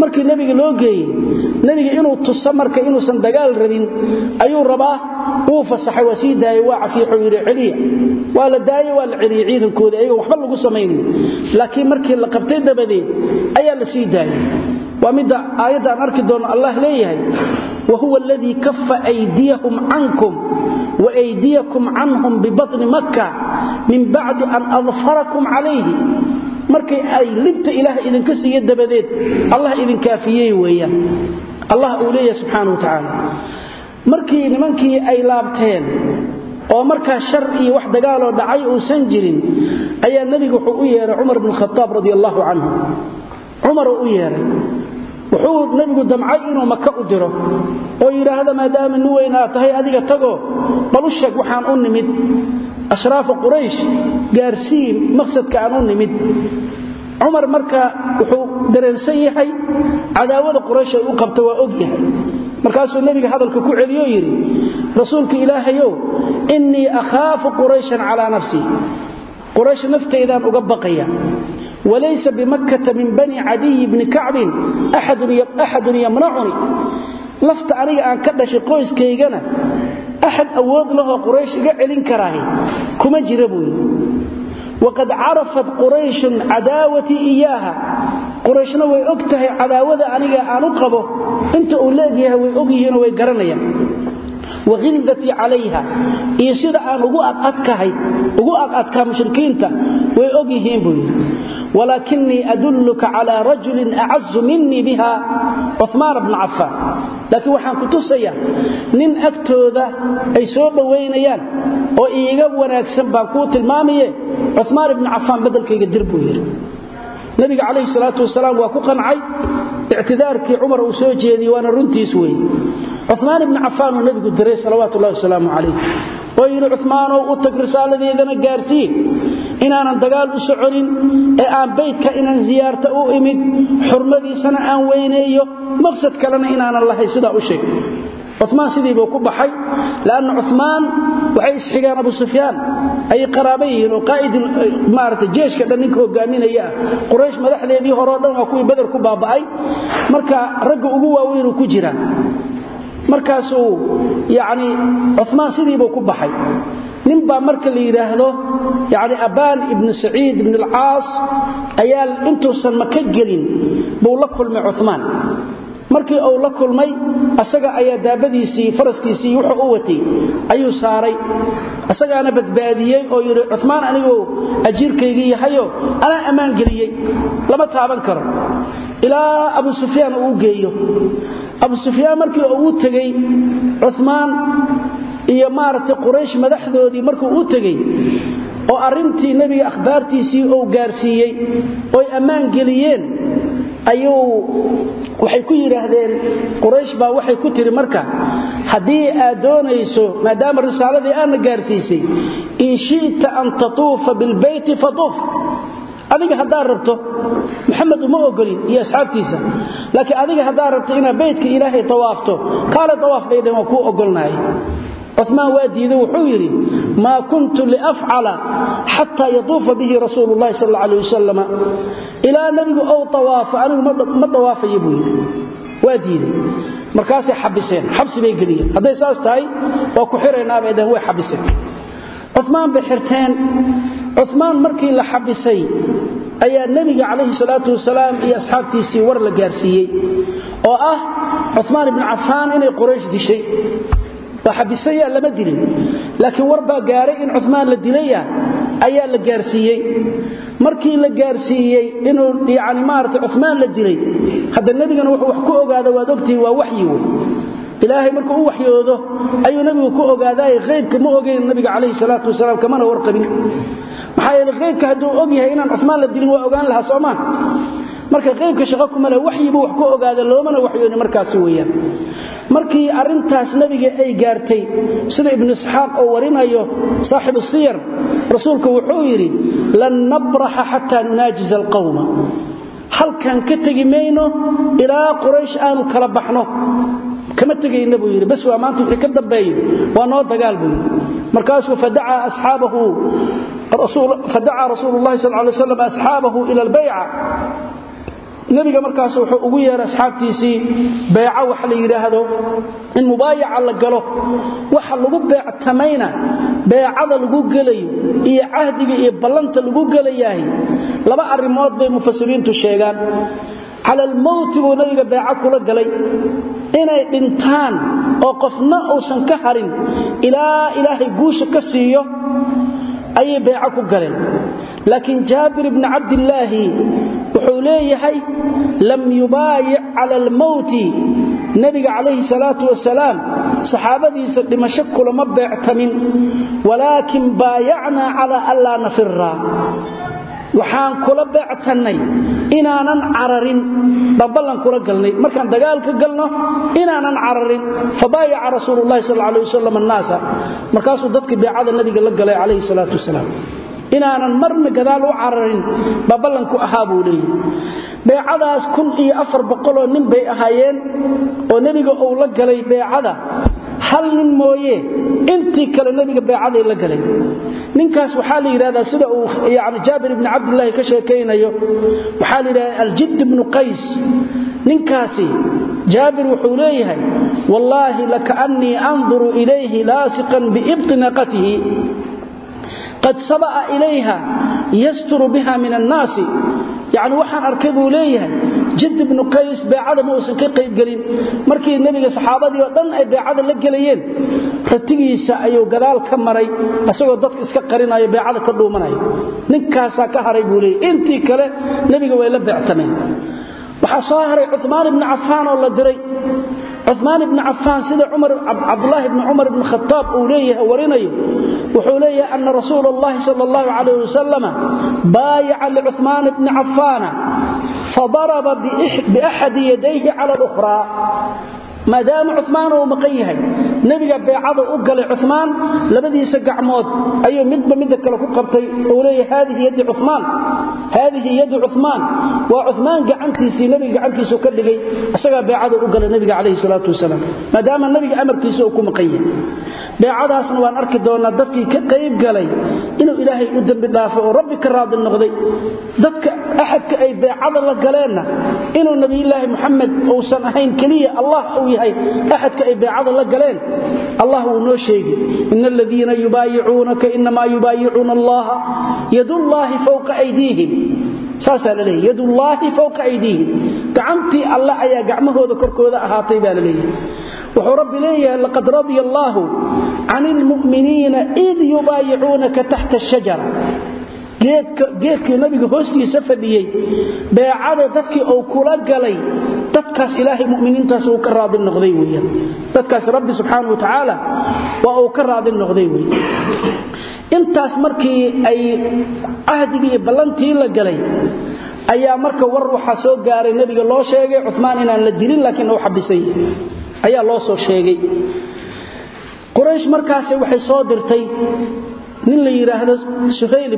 markii nabiga loo geeyay nabiga inuu tuso marka inuusan dagaal rabin ayuu rabaa uu fasaxay wasiidaay waa cafiixu yiri celiya waa la daayay waa la celiyay ciidankooda ayaga waxba lagu sameeyay laakiin markii la qabtay dabadeed ayaa la sii daayay waa mid aayadan arki doon Allah leeyahay wa huwa alladhi kaffa aydiyahum ankum wa aydiyakum anhum bi batn makkah min ba'di an adfarakum alayhi markay ay libta ilaahay idin ka siiyay dabadeed Allah idin kaafiyay weeyaan Allah uu leeyahay subhanahu wa ta'ala markii nimankii ay laabteen oo marka shar iyo wax dagaal oo dhacay oo san jirin ayaa nabiga wuxuu u yeeray Umar ibn Khattab radiyallahu anhu Umar uu yeeray wuxuu nabigu damcay inuu Makka u diro oo yiraahdo maadaama nin weyn aad tahay adiga tago bal u sheeg waxaan u nimid ashraaf quraysh gaarsiin maqsadka aan u nimid Umar marka wuxuu dareensan yahay cadaawada quraysh ay u qabto waa og yahay markaasuu nabiga hadalka ku celiyo yiri rasuulka ilaahayow inni akhaafu qurayshan ala nafsi quraysh nafteedaan uga baqaya وليس بمكة من بني عدي بن كعب أحد يمنعني لفت أنيق أن كدش قويس كيغانا أحد أود له قريش قعلين كراهي كما جربوي وقد عرفت قريش عداوتي إياها قريشنا ويأكتها عداوة أنيق أنقبه انت أولاقيها ويأقيهن ويقرنيا وغلبتي عليها يصير أن أقوأتكها مشركين ويأقيهن بوي ولكني أدلك على رجل أعز مني بها عثمان بن عفان لكن وحان كنتوسيا نين أكتوذا أي سوبا وينيان وإيقاب ونأكسن باكوت المامية عثمان بن عفان بدل كي يقدربوه نبي عليه الصلاة والسلام وكوقا عي اعتذارك عمر وسوجي ديوان الرنتي سوي عثمان بن عفان والنبي قدري صلوات الله والسلام عليه ويقول عثمان وقتك رسالة إذن قارسين inaanan dagaal u soconin ee aan beedka inaan ziyaarto u imid xurmadiisana aan weyneeyo maqsad kalena inaanan lahay sida u sheeg Uthman sidii buu ku baxay laana Uthman waxay isxigaan Abu Sufyaan ay qaraabayeen oo qaa'id maarta jeeshka dhaninka hogaaminaya Quraysh madaxdeedii hore oo dhan waa kuwii Badr ku baaba'ay marka rag ugu waaweyn ku jiraan markaasuu yaani Uthman sidii buu ku baxay ninba marka la yiraahdo yaani Aban ibn Sa'id ibn al-Aas ayaa intuusan Makka gelin buu la kulmay Uthman markii uu la kulmay asaga ayaa daabadiisii faraskiisii wuxuu u watay ayuu saaray asagaana badbaadiyay oo yiri Uthman anigu ajiirkaygi yahayo ana amaan galiyay lama taaban karo ilaa Abu Sufyaan uu geeyo Abu Sufyaan markii uu tagay Uthman iyo maartay Quraysh madaxdoodii markuu u tagay oo arintii nabiga akhbaartiisii oo gaarsiiyay oo amaan galiyeen ayuu waxay ku yiraahdeen Quraysh baa waxay ku tiri marka hadii aad doonayso maadaama risaaladii aan gaarsiisay in shiita an tatuufa bil bayt fatuf adiga hadaa rabto Muhammad uma ogolin iyo asxaabtiisa laakiin adiga hadaa rabto ina baytka Ilaahay tawaafto kala tawaaf baydan ku ogolnaay عثمان واديده وحيري ما كنت لأفعل حتى يطوف به رسول الله صلى الله عليه وسلم إلى نبي أو طواف أنا ما طواف يبوي واديده مركاسي حبسين حبس بيقليا هذا يساس تاي وكحيرنا بيده هو حبسين عثمان بحرتين عثمان مركي لحبسي أي النبي عليه الصلاة والسلام إي أصحابتي سيور لقارسيي عثمان بن عفان إني قريش دي شيء وحبسيا لما دلين لكن وربا غاري ان عثمان لا دليا ايا لا غارسيي markii la gaarsiiyay inuu yaani maarta Uthman la dilay hada nabigana wuxuu wax ku ogaada waad ogtii waa waxyi ilaahay markuu u waxyoodo ayuu nabigu ku ogaaday qeybka ma ogeyn nabiga kaleey salaatu wasalaam kamana warqabin maxaa yeelay qeybka haduu og yahay inaan Uthman la dilin waa ogaan lahaa Soomaan marka qeybka shaqo kuma la waxyi buu wax ku ogaada loomana waxyoon markaas weeyaan markii arintaas nabiga ay gaartay sida ibn Isxaaq oo warinayo saaxib siyar rasuulku wuxuu yiri lan nabraha hatta nunajiz alqawma halkan ka tagimayno ilaa Quraysh aanu kala baxno kama tagayna buu yiri bas waa maanta wixii ka dambeeyay waa noo dagaal buu markaas fadaca asxaabahu رسول الله صلى الله عليه وسلم أصحابه إلى البيعة nabiga markaas wuxuu ugu yeeray asxaabtiisii bay'a wax la yiraahdo in mubaayaca la galo waxa lagu beectamayna bay'ada lagu galayo iyo ahdiga iyo ballanta lagu galayahay laba arimood bay mufassiriintu sheegaan على الموت ونبي بيعة كل جلي إنا إنتان أو قفنا أو سنكحرين إلهي جوش كسيه أي بيعة كل جلي لكن جابر بن عبد الله وحوليه لم يبايع على الموت نبي عليه الصلاة والسلام صحابتي لما شكوا ما بيعتمن ولكن بايعنا على ألا نفر waxaan kula beectanay inaanan cararin baballan kula galnay markaan dagaalka galno inaanan cararin fabaaya rasuulullaahi sallallahu alayhi wasallam an-naasa markaasuu dadkii beecada nabiga la galay alayhi salaatu wasalaam inaanan marna gadaal u cararin baballan ku ahaabuu leeyahay beecadaas 1400 oo nin bay ahaayeen oo nabiga uu la galay beecada hal nin mooyee intii kale nabiga beecada la galay ninkaas waxa la yiraahdaa sida uu yaani Jaabir ibn Abdullah ka sheekaynayo waxa la yiraahdaa al-Jidd ibn Qays ninkaasi Jaabir wuxuu leeyahay wallahi lakaanni anzuru ilayhi laasiqan bi ibtinaqatihi qad sabaa ilayha yasturu biha min an-nas يعني waxaan arkay buu leeyahay Jidd ibn Qays beecada ma uusan ka qayb galin markii nabiga saxaabadii oo dhan ay beecada la galayeen ratigiisa ayuu gadaal ka maray asagoo dadka iska qarinayo beecada ka dhuumanayo ninkaas ka haray buu leeyahay intii kale nabiga way la beectameen waxa soo haray Uthman ibn Affan oo la diray Uthman ibn Affan sida Abdullah ibn Umar ibn Khattab uu leeyahay warinayo wuxuu leeyahay anna rasuulullaahi sallallahu alayhi wasallam baaya'a li Uthman ibn Affan fadaraba bi ahad yadayhi ala al-ukhra maadaama Uthman uu maqayahay nabiga beecada u galay Uthman labadiisa gacmood ayuu midba mid kale ku qabtay oo leeyahay hadii yadi Uthman hadii yadi Uthman wa Uthman gacantiisa nabiga gacantiisa ka dhigay asaga beecada u galay nabiga kaleey salaatu wasalaam maadaama nabiga amarkiisa uu ku maqayahay beecadaasna waan arki doonaa dadkii ka qayb galay inuu ilaahay u dambi dhaafo oo rabbi ka raadi noqday dadka ahadka ay beecada la galeena inuu nabi ilaahi Muhammad oo san ahayn kaliya Allah uu yahay ahadka ay beecada la galeen Allah uu noo sheegay innal ladina yubayyi'unaka inma yubayyi'una Allah yadullahi fawqa aydihim saasa leeyahay yadullahi fawqa aydihim gacanti Allah ayaa gacmahooda korkooda ahaatay baa leeyahay wuxuu rabbi leeyahay laqad radiyallahu 'anil mu'minina id yubayyi'unaka tahta ash-shajara geedka nabiga hoostiisa fadhiyay beecada dadkii uu kula galay dadkaas ilaahay mu'miniintaas uu ka raadi noqday weeyaan dadkaas rabbi subhanahu wa ta'ala waa uu ka raadi noqday weeyaan intaas markii ay ahdigii ballantii la galay ayaa marka war waxa soo gaaray nabiga loo sheegay Uthman inaan la dilin laakiin uu xabisay ayaa loo soo sheegay Quraysh markaas waxay soo dirtay nin la yiraahdo Suhayl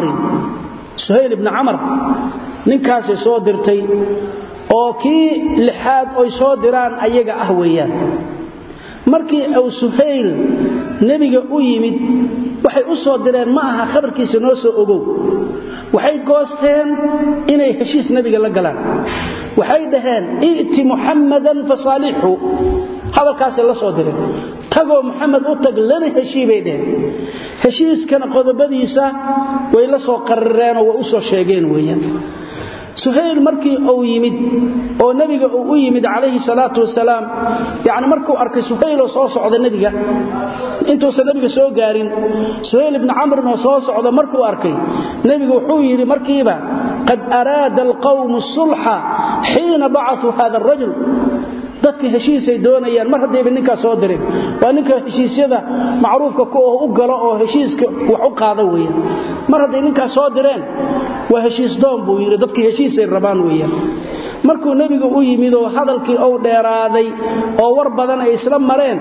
ibn Amr ninkaas soo dirtay oo kii lixaad oo soo diraan ayaga ah weeyaan markii uu Suhayl nabiga u yimid waxay u soo direen ma aha khabarkiisa noo soo ogow waxay goosteen inay heshiis nabiga la galaan waxay dhaheen iiti Muhammadan fasalihu hadalkaas la soo direen tago Muhammad u tag lana heshiibeedeen heshiiskana qodobadiisa way la soo qarreen oo u soo sheegeen weeyaan Suhayl markii uu yimid oo nabiga uu u yimid alayhi salaatu wasalaam yaani markuu arkay Suhayl oo soo socda nabiga intuu nabiga soo gaarin Suhayl ibn Amr oo soo socda markuu arkay nabiga wuxuu yiri markiiba qad arada alqawm as-sulha hina ba'athu hadha ar-rajul dadka heshiisay doonayaan mar haddii ninka soo diray waa ninka heshiisyada macruufka ku u galo oo heshiiska wax u qaada weeyaan mar haddii ninka soo direen waa heshiis doon buu yiri dadka heshiisay rabaan weeyaan markuu nabiga u yimid oo hadalkii uu dheeraaday oo war badan ay isla mareen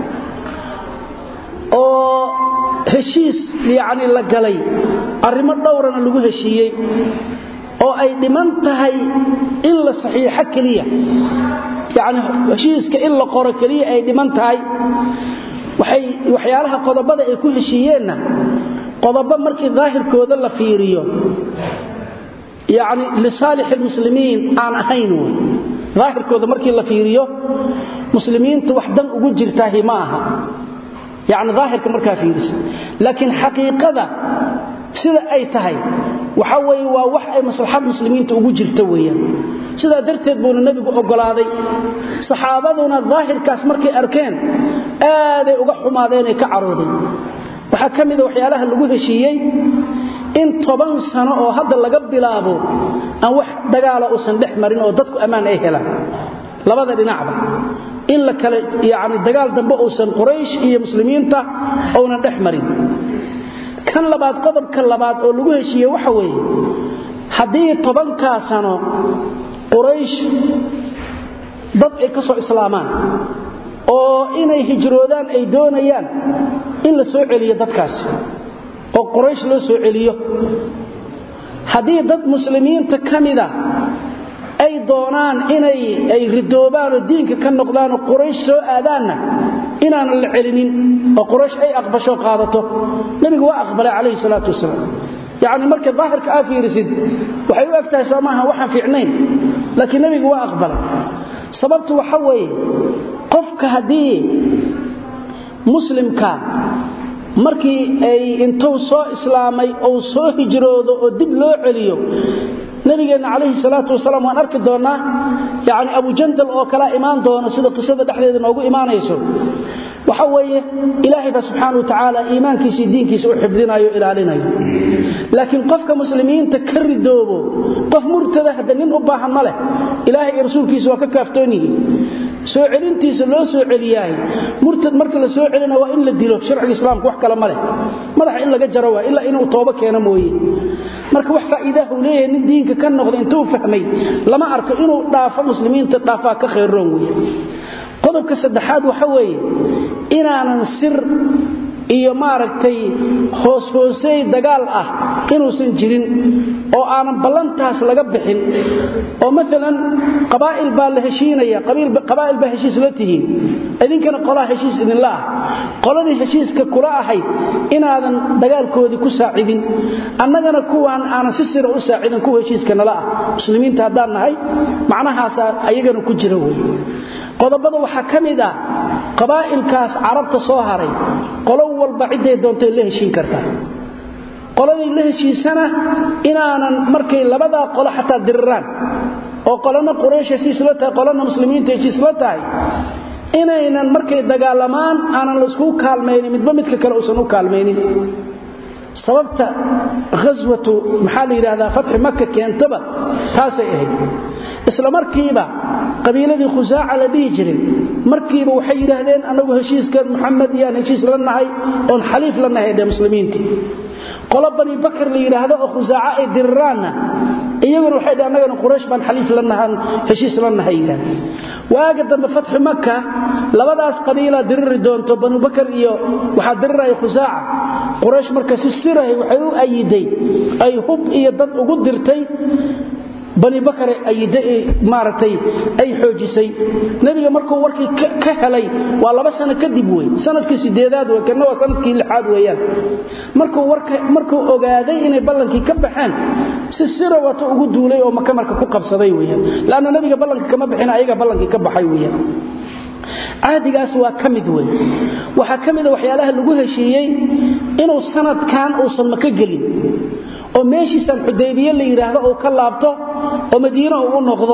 oo heshiis yaani la galay arimo dhowrana lagu heshiiyay oo ay dhiman tahay in la saxiixa kaliya يعني heshiiska in la qoro kaliya ay dhiman tahay waxyaalaha qodobada ay ku heshiiyeenna qodobo markii daahirkooda la fiiriyo يعني لصالح المسلمين aan ahayn ظاهرkooda markii la fiiriyo muslimiintu wax dan ugu jirtaahi ma aha يعني ظاهرka marka fiiriso laakiin xaqiiqada sida ay tahay waxa way waa wax ay maslaxad muslimiinta ugu jirto weeyaan sida darteed buu nabigu ogolaaday saxaabaduna ظاهرkaas markay arkeen aad ay uga xumaadeen ay ka caroodeen waxa kamid waxyaalaha lagu heshiiyay in 10 sano oo hadda laga bilaabo aan wax dagaal ah usan dhexmarin oo dadku amaan ay helaan labada dhinacba in la kala yaani dagaal dambe uusan quraysh iyo muslimiinta oo aan dhexmarin kan labaad qodobka labaad oo lagu heshiiyay waxa weeye hadii 10 sano quraysh dad ay ka soo islaamaan oo inay hijroodaan ay doonayaan in la soo celiyo dadkaas oo quraysh loo soo celiyo hadii dad muslimiinta kamida ay doonaan inay ridoobaan oo diinka ka noqdaan oo quraysh soo aadaana inaan la celinin oo quraysh ay aqbasho qaadato nabiga waa aqbalay kaleey salaatu wasalaam yaani marka daahirka afiirisid waxay u agtahay soomaha waxaan fiicnayn laakiin nabiga waa aqbalay sababtu waxa weeye qofka hadii muslimka markii ay intuu soo islaamay oo soo hijroodo oo dib loo celiyo nabigeena kaleey salaatu wasalaam waan arki doonaa yaani abu jandal oo kala iimaan doono sida qisada dhexdeeda noogu iimaanayso waxa weeye ilaahay subhanahu wa ta'ala iimaankiisa diinkiisa u xifdinayo ilaalinayo laakiin qofka muslimiinta ka ridoobo qof murtada hadan u baahan male ilaahay rasuulkiisa waa ka kaaftooniyi soo celintiisa loo soo celiyay murtad marka la soo celina waa in la dilo sharciga islaamka wax kala male madaxa in laga jaro waa illa inuu tooba keeno mooyee marka wax faa'iido u leeyahay in diinka ka noqdo intuu fahmay lama arko inuu dhaafo muslimiinta dhaafa ka khayroon weeye qodobka saddexaad waxa weeye inaanan sir iyo maaragtay hoosay dagaal ah inuusan jirin oo aanan ballantaas laga bixin oo midalan qabaa'il baa la heshiinaya qabaa'il baa heshiis la tihiin idinkana qolaa heshiis idin la qoladii heshiiska kula ahayd inaadan dagaalkoodii ku saacidin annagana kuwaan aanan si sir u saacidin ku heshiiska nala muslimiinta hadaan nahay macnahaas ayagana ku jira way qodobada waxa kamid ah qabaa'ilkaas carabta soo haray qolo walba ciday doontay la heshiin kartaa qoladii la heshiisana inaanan markay labada qolo xataa dirraan oo qolana quraysh heshiisla tahay qolana muslimiinta heshiisla tahay inaynan markay dagaalamaan aanan la isku kaalmeeynin midba midka kale uusan u kaalmeeynin sababta ghazwatu maxaa yiraahdaa fath makkah keentaba taasay ahayd isla markiiba qabiiladii khuzaaca la dhigi jiray markiiba waxay yiraahdeen anagu heshiiska Muhammad iyo heshiis la nahay oo xaliif la nahay ee muslimiinta qolo bani bakr la yiraahdo oo khuzaaca ay dirraana iyaguna waxay dhahan anaga quraysh baan xaliif la nahan heshiis la nahay waaga dambe fath makkah labadaas qabiila dirri doonto bani bakr iyo waxa dirray khuzaaca quraysh marka si siray waxay u ayiday ay hub iyo dad ugu dirtay bani bakr ayiday maartay ay xoojisay nabiga markuu warkii ka helay waa 2 sano kadib way sanadkii 8aad waa kana waa sanadkii 6aad weeyaan markuu ogaaday inay ballankii ka baxaan si sira wato ugu duulay oo marka ku qabsaday weeyaan laana nabiga ballanka kama bixin ayaga ballankii ka baxay weeyaan aadigaas waa kamid way waxa kamid waxyaalaha lagu heshiiyay inuu sanadkan uusan maka galin oo meeshiisan Xudaybiya la yiraahdo oo ka laabto oo Madiina uu noqdo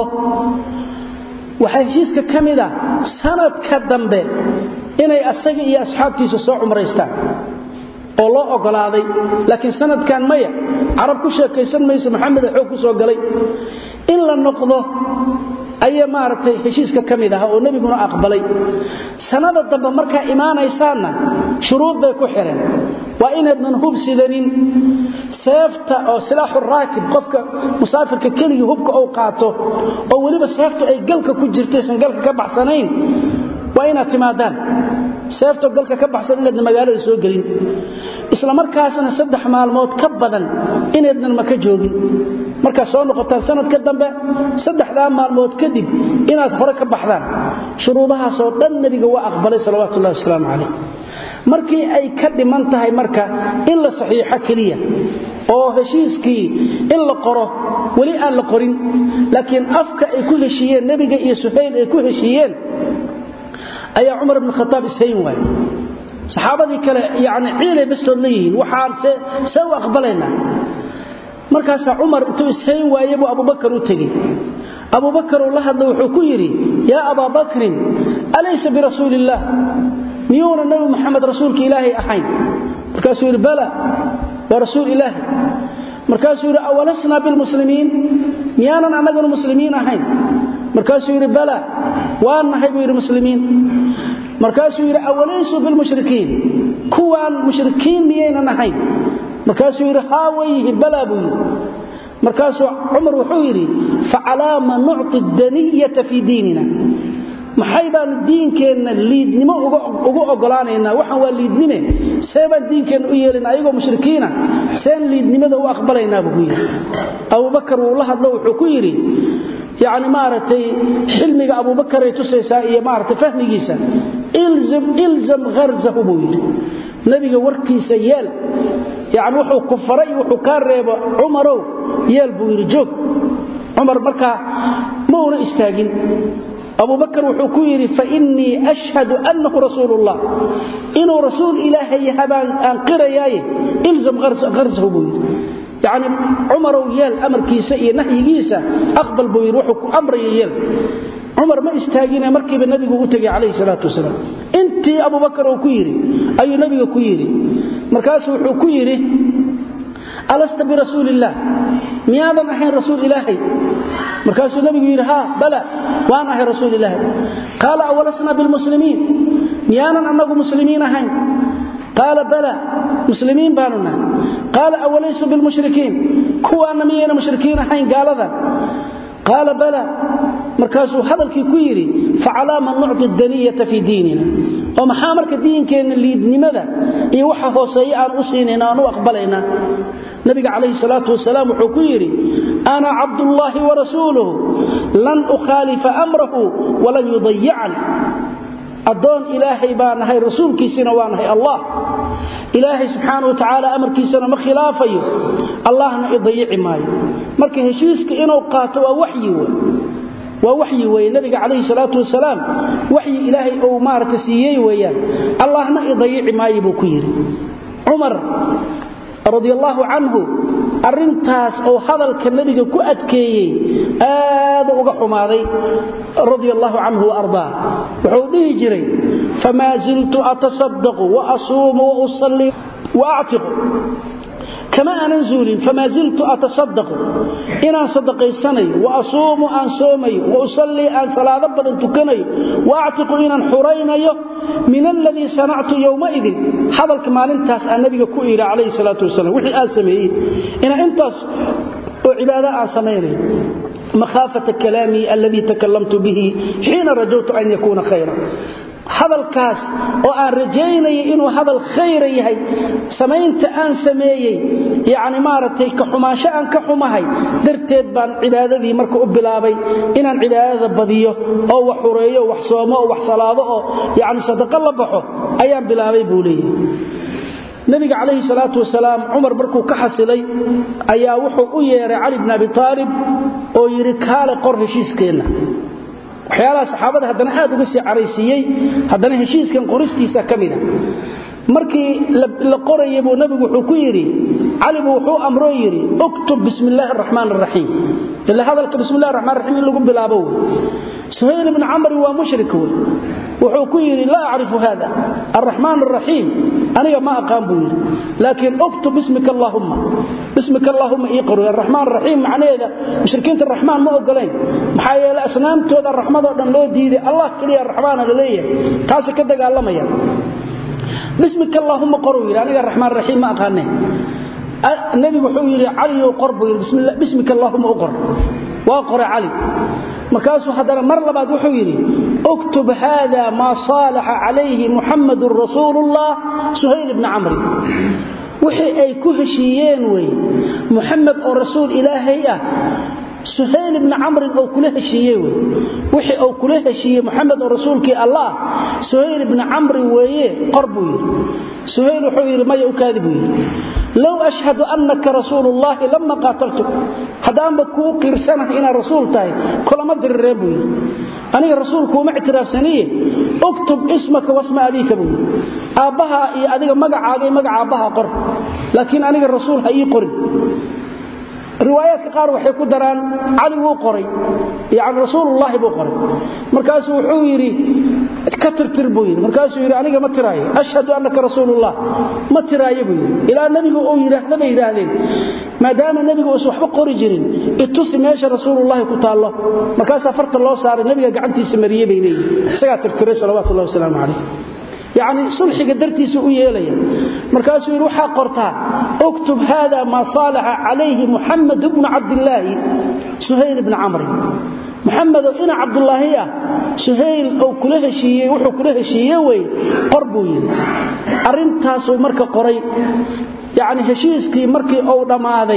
waxa heshiiska kamida sanadka dambe inay asaga iyo asxaabtiisa soo umreystaan oo loo ogolaaday laakiin sanadkan maya arab ku sheekaysan mayso maxamed xoog ku soo galay in la noqdo ay maartay heshiiska kamida oo nabiguna aqbalay sanada dambe marka iimaanaysaana shuruud bay ku xireen waa inaadnan hub sidanin seefta oo silaaxu raakib qofka musaafirka kaliya hubka oo qaato oo waliba seefta ay galka ku jirtay san galka ka baxsanayn waa inaad timaadaan seefta galka ka baxsan inaad magaalada soo galin isla markaasna 3 maalmood ka badan inaadnan maka joogin marka soo noqotaan sanadka dambe saddexda maalmood kadib inaad hore ka baxdaan shuruudahaas oo dhan nabiga waa aqbalay sallallahu alayhi wasallam markii ay ka dhiman tahay marka in la saxiixa kaliya oo heshiiskii in la qoro wali aan la qorin laakiin afka ay ku heshiyeen nabiga iyo Suhayl ay ku heshiyeen ayaa Umar ibn Khattab ishayn waay saxaabadii kale yaani ciilay bastood leeyihiin waxaan soo aqbalayna markaas Umar intuu ishayn waayay Abu Bakar u tagay Abu Bakar la hadlay wuxuu ku yiri ya Abu Bakr alaysa bi rasuulillah miyuuna nabi Muhammad rasuulka Ilaahay ahayn markaasuu yiri bala wa rasuul Ilaahi markaasuu yiri awalasna bil muslimiin miyaanan anaguna muslimiin ahayn markaasuu yiri bala wa nahay bir muslimiin markaasuu yiri awalaysu bil mushrikiin kuwan mushrikiin miyaynan ahayn markaasuu yiri haawayhi bala buu markaasuu Umar wuxuu yiri fa'alama nu'ti ad-daniyata fi diinina maxay baan diinkeena liidnimo ugu ogolaanayna waxaan waa liidnime seeba diinkeena u yeelin ayagoo mushrikiina seen liidnimada u aqbalayna buu yiri Abu Bakar uu la hadlo wuxuu ku yiri yaani maartay xilmiga Abu Bakar ay tusaysaa iyo maartay fahmigiisa ilzam gharzahu buu yiri nabiga warkiisa yeel yaani wuxuu ku faray wuxuu ka reebo Umarow yeel buu yiri joog Umar marka ma una istaagin أبو بكر وحكيري فإني أشهد أنه رسول الله إنه رسول إلهي هبان أنقر ياي إلزم غرزه بوير يعني عمر ويال أمر كيسا نهي كيسا أقبل بوير وحكو أمر يال عمر ما استاجينا مركب النبي وتجي عليه الصلاة والسلام أنت أبو بكر وكيري أي نبي وكيري مركز وحكيري ألست برسول الله مياذا نحن رسول إلهي مركز النبي يقول ها بلى وانا هي رسول الله قال أولسنا بالمسلمين ميانا أنه مسلمين هين قال بلى مسلمين باننا قال أوليس بالمشركين كوانا ميانا مشركين هين قال ذا قال بلى مركز هذا الكيكويري فعلى من نعطي الدنية في ديننا ومحامرك الدين كان اللي لماذا يوحى سيئا أسيننا وأقبلنا نبي عليه الصلاة والسلام حكيري أنا عبد الله ورسوله لن أخالف أمره ولن يضيعني أدون إلهي بانهي رسول كيسنا وانهي الله إلهي سبحانه وتعالى أمر كيسنا مخلافي الله يضيع ماي مركي هشيسك إنه قاتوا ووحي النبي عليه الصلاة والسلام وحي إلهي أو مارة سيئي ويان الله يضيع ماي بكيري عمر رضي الله عنه أرنتاس أو هذا النبي كأدكي هذا وقحماضي رضي الله عنه وأرضاه وحوله جري فما زلت أتصدق وأصوم وأصلي وأعتق كما أنزول فما زلت أتصدق إن صدقي سني وأصوم أن صومي وأصلي أن صلاة بدن تكني وأعتق إن حريني من الذي صنعت يومئذ هذا الكمال انتاس النبي كوئل عليه الصلاة والسلام وحي آسمي إن انتاس عبادة آسميني مخافة كلامي الذي تكلمت به حين رجوت أن يكون خيرا هذا الكاس وأن رجيني إنه هذا الخير يهي سمينت أن سميي يعني مارتي كحماشا أن كحمهي درتيد بان عبادة ذي مركو أبلابي إن العبادة بضيه أو وحوريه وحصومه وحصلاده يعني صدق الله بحه أيام بلابي بوليه نبي عليه الصلاة والسلام عمر بركو كحسلي أيا وحو أيير علي بن أبي طالب أو يركال قرهشيس كينا waxyaalaha saxaabada hadana aad uga sii caraysiyay hadana heshiiskan qoristiisa kamida markii la qorayay buu nabigu wuxuu ku yiri Ali wuxuu amro yiri uktub bismillaahir rahmaanir rahiim illa hadalka bismillaahir rahmaanir rahiim lagu bilaabo Suhayl ibn Amr waa mushrik wuxuu ku yiri la aarifu hada arrahmaanir rahiim aniga ma aqaan buu yiri laakiin uktub bismika allahumma iqra arrahmaanir rahiim macnaheeda mushrikiinta arrahmaan ma ogoleen maxaa yeelay asnaamtooda rahmado dhan loo diiday Allah kaliya arrahmaan leeyahay taas ka dagaalamaya bismika allahumma qru yiri aniga arrahmaanir rahiim ma aqaanay nabi wuxuu yiri Ali qurbu yiri bismika allahumma uqra wa qra Ali markaasuu hadana mar labaad wuxuu yiri uktub hada ma salaha alayhi muhammadur rasulullah Suhayl ibn Amr wixii ay ku heshiiyeen way Muhammad oo rasuul Ilaahay ah Suhayl ibn Amr oo kula heshiiyay wixii oo kula heshiiyay Muhammad oo rasuulkii Allah Suhayl ibn Amr weeye qarbu Suhayl wuxuu yiri ma yaakaadibu law ashhadu annaka rasuulullah lamma qataltuk hadaan ba ku qirsanahay ina rasuul tahay kulama dirreebu aniga rasuulku ma ictiraafsaniye uktub ismaka wasma abika bu aabaha iyo adiga magacaaga magaca aabaha qor laakiin aniga rasuul ha ii qorin riwaayadka qaar waxay ku daraan Ali wuu qoray yaani rasuulullah buu qoray markaas wuxuu yiri ka tirtir buu yiri markaas yiri aniga ma tiraayo ashhadu annaka rasuulullah ma tiraayo buu ilaa nabiga oo yiraahdeen maadaama nabiga uu waxba qori jirin itusi meesha rasuulullah ku taalo markaas afarta loo saaray nabiga gacantiisa mariyay bay leeyahay isaga tirtiray sallallahu alayhi wasallam يعني صلحك درتيس ويليا مركاسو يروحا قرطا اكتب هذا ما صالح عليه محمد بن عبد الله سهيل بن عمرو محمد بن عبد الله سهيل او كله شيء وحو كله شيء وي قربو arrintaas marka qoray يعني heshiiskii markii oo dhamaaday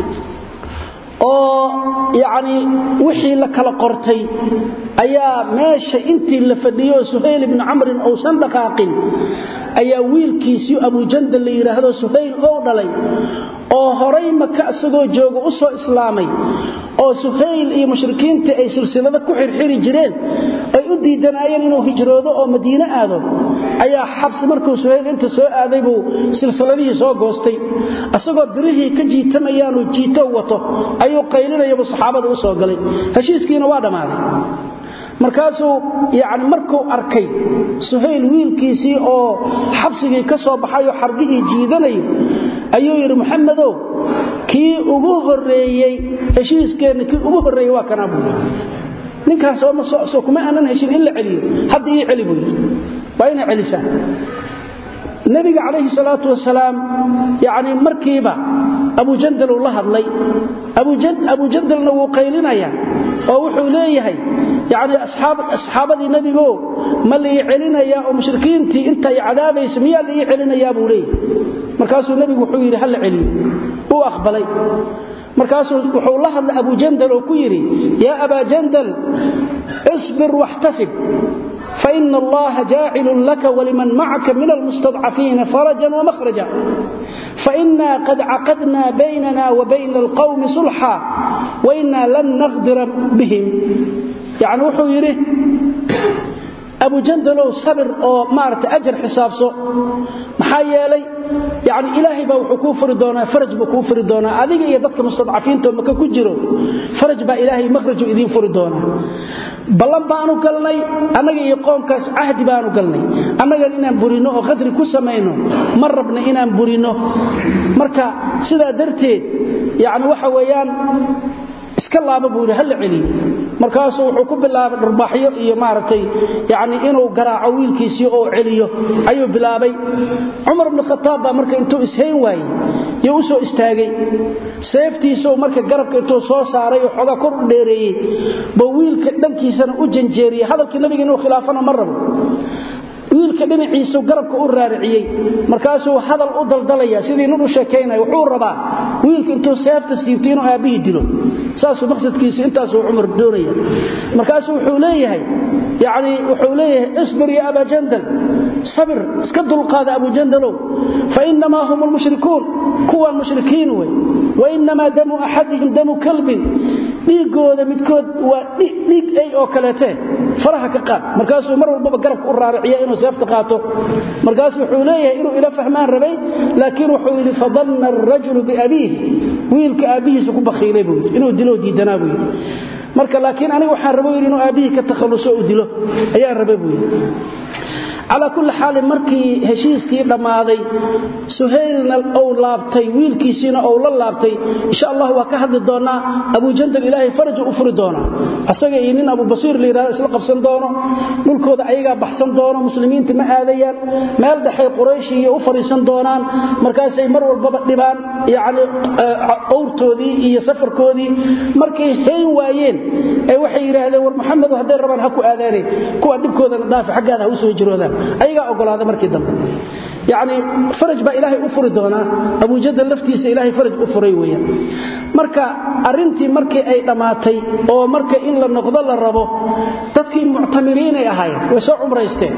oo yaani wixii la kala qortay ayaa meesha intii la fadhiyo Suhayl ibn Amr oo san dhaqaaqin ayaa wiilkiisii Abu Jandal la yiraahdo Suhayl oo dhalay oo horay Makka asagoo joogo u soo islaamay oo Suhayl iyo mushrikiinta ay silsilada ku xirxiri jireen ay u diidanayeen inuu hijroodo oo Madiina aado ayaa xabs markuu Suhayl inta soo aaday buu silsiladii soo goostay asagoo birihii ka jiitamayaan oo jiito wato ayuu qaylinayay saxaabada u soo galay heshiiskiina waa dhamaaday markaasuu yaani markuu arkay Suhayl wiilkiisii oo xabsigii ka soo baxay oo xargihii jiidanayo ayuu yiri Muhammadow kii ugu horeeyay heshiiskeena kii ugu horeeyay waa kana buu ninkaas oo ma soo kuma aanan heshin illa celiyo hadda ii celi buu bayna celisa nabiga kaleeyhi salaatu wasalaam yaani markiiba Abu Jandal uu la hadlay Abu Jandalna wuu qaylinaya oo wuxuu leeyahay yaani asxaabadii nabiga ma la celinaya oo mushrikiintii inta ay cadaabayso miyaa la celinaya buu leeyahay markaasuu nabigu wuxuu yiri hal celi uu aqbalay markaasuu wuxuu la hadlay Abu Jandal oo ku yiri ya Aba Jandal isbir wahtasib فإن الله جاعل لك ولمن معك من المستضعفين فرجا ومخرجا فإنا قد عقدنا بيننا وبين القوم صلحا وإنا لن نغدر بهم يعني وحو يريه أبو جندل صبر أو مارت أجر حسابه محايا لي يعني إلهي بوحو كفر دونا فرج بكفر دونا أذيك يدك مستضعفين توم كجرو فرج با إلهي مخرج إذين فر دونا بلان بانو قلني أنا يقوم كاس عهد بانو قلني أنا إنان برينو أو غدر كسمينو مربنا إنان برينو مركا سيدا درتي يعني وحويان iskalaaba buu hal cili markaas wuxuu ku bilaabay dharbaaxyo iyo maartay yaani inuu garaaco wiilkiisii oo celiyo ayuu bilaabay Umar ibn Khattab marka intuu ishayn waayay iyo soo istaagay seeftiisoo marka garabka intuu soo saaray oo xoga kor u dheereeyay ba wiilka dhankiisana u janjeeriyay hadalkii nabiga inuu khilaafana marrabo wiilka dhinaciisa garabka u raariciyay markaasuu hadal u daldalaya sidii inuu sheekeynay wuxuu rabaa wiilka intuu seefta siibtay inuu aabihi dilo saasu maqsadkiisa intaas uu Umar doonaya markaasuu wuxuu leeyahay yaani wuxuu leeyahay isbir ya Aba Jandal sabir iska dulqaada Abu Jandalo fa inma hum al-mushrikuun kuwa mushrikiin wa inma damu ahadihim damu kalbin dhiigooda midkood waa dhiig ay oo kaleete faraha ka qaad markaasuu mar walba garabka u raariciyo inuu seefta qaato markaasuu wuxuu leeyahay inuu ila fahmaan rabay laakiin wuxuu yiri fadanna ar-rajulu bi abihi wiilka aabihiisa ku bakhiilay buu inuu dilo diidanaa buu marka laakiin anigu waxaan rabay inuu aabihi ka takhaluso u dilo ayaa rabay buu على كل حال markii heshiiskii dhamaaday Suhaylna oo laabtay wiilkiisina oo la laabtay insha Allah waa ka hadli doona Abu Jandal Ilaahay faraj u furi doona asaga iyo nin Abu Basiir leeyahay isla qabsan doono dhulkooda ayaga baxsan doono muslimiinta ma aadayaan meel dhaxay Quraysh iyo u fariisan doonaan markaas ay mar walba dhibaan yaani awrtoodii iyo safarkoodii markay hayn waayeen ay waxay yiraahdeen war Muhammad haday rabaan ha ku aadaanay kuwa dibkooda dhaaf xaqaada u soo jiroodaan ayaga ogolaada markii dambe يعني فرج با إلهي أفري دونا أبو جدل لفتيس إلهي فرج أفري ويا مركا أرنتي مركي أي دماتي أو مركا إلا نقضل الربو تدكي معتمرين يا هاي وسو عمره يستين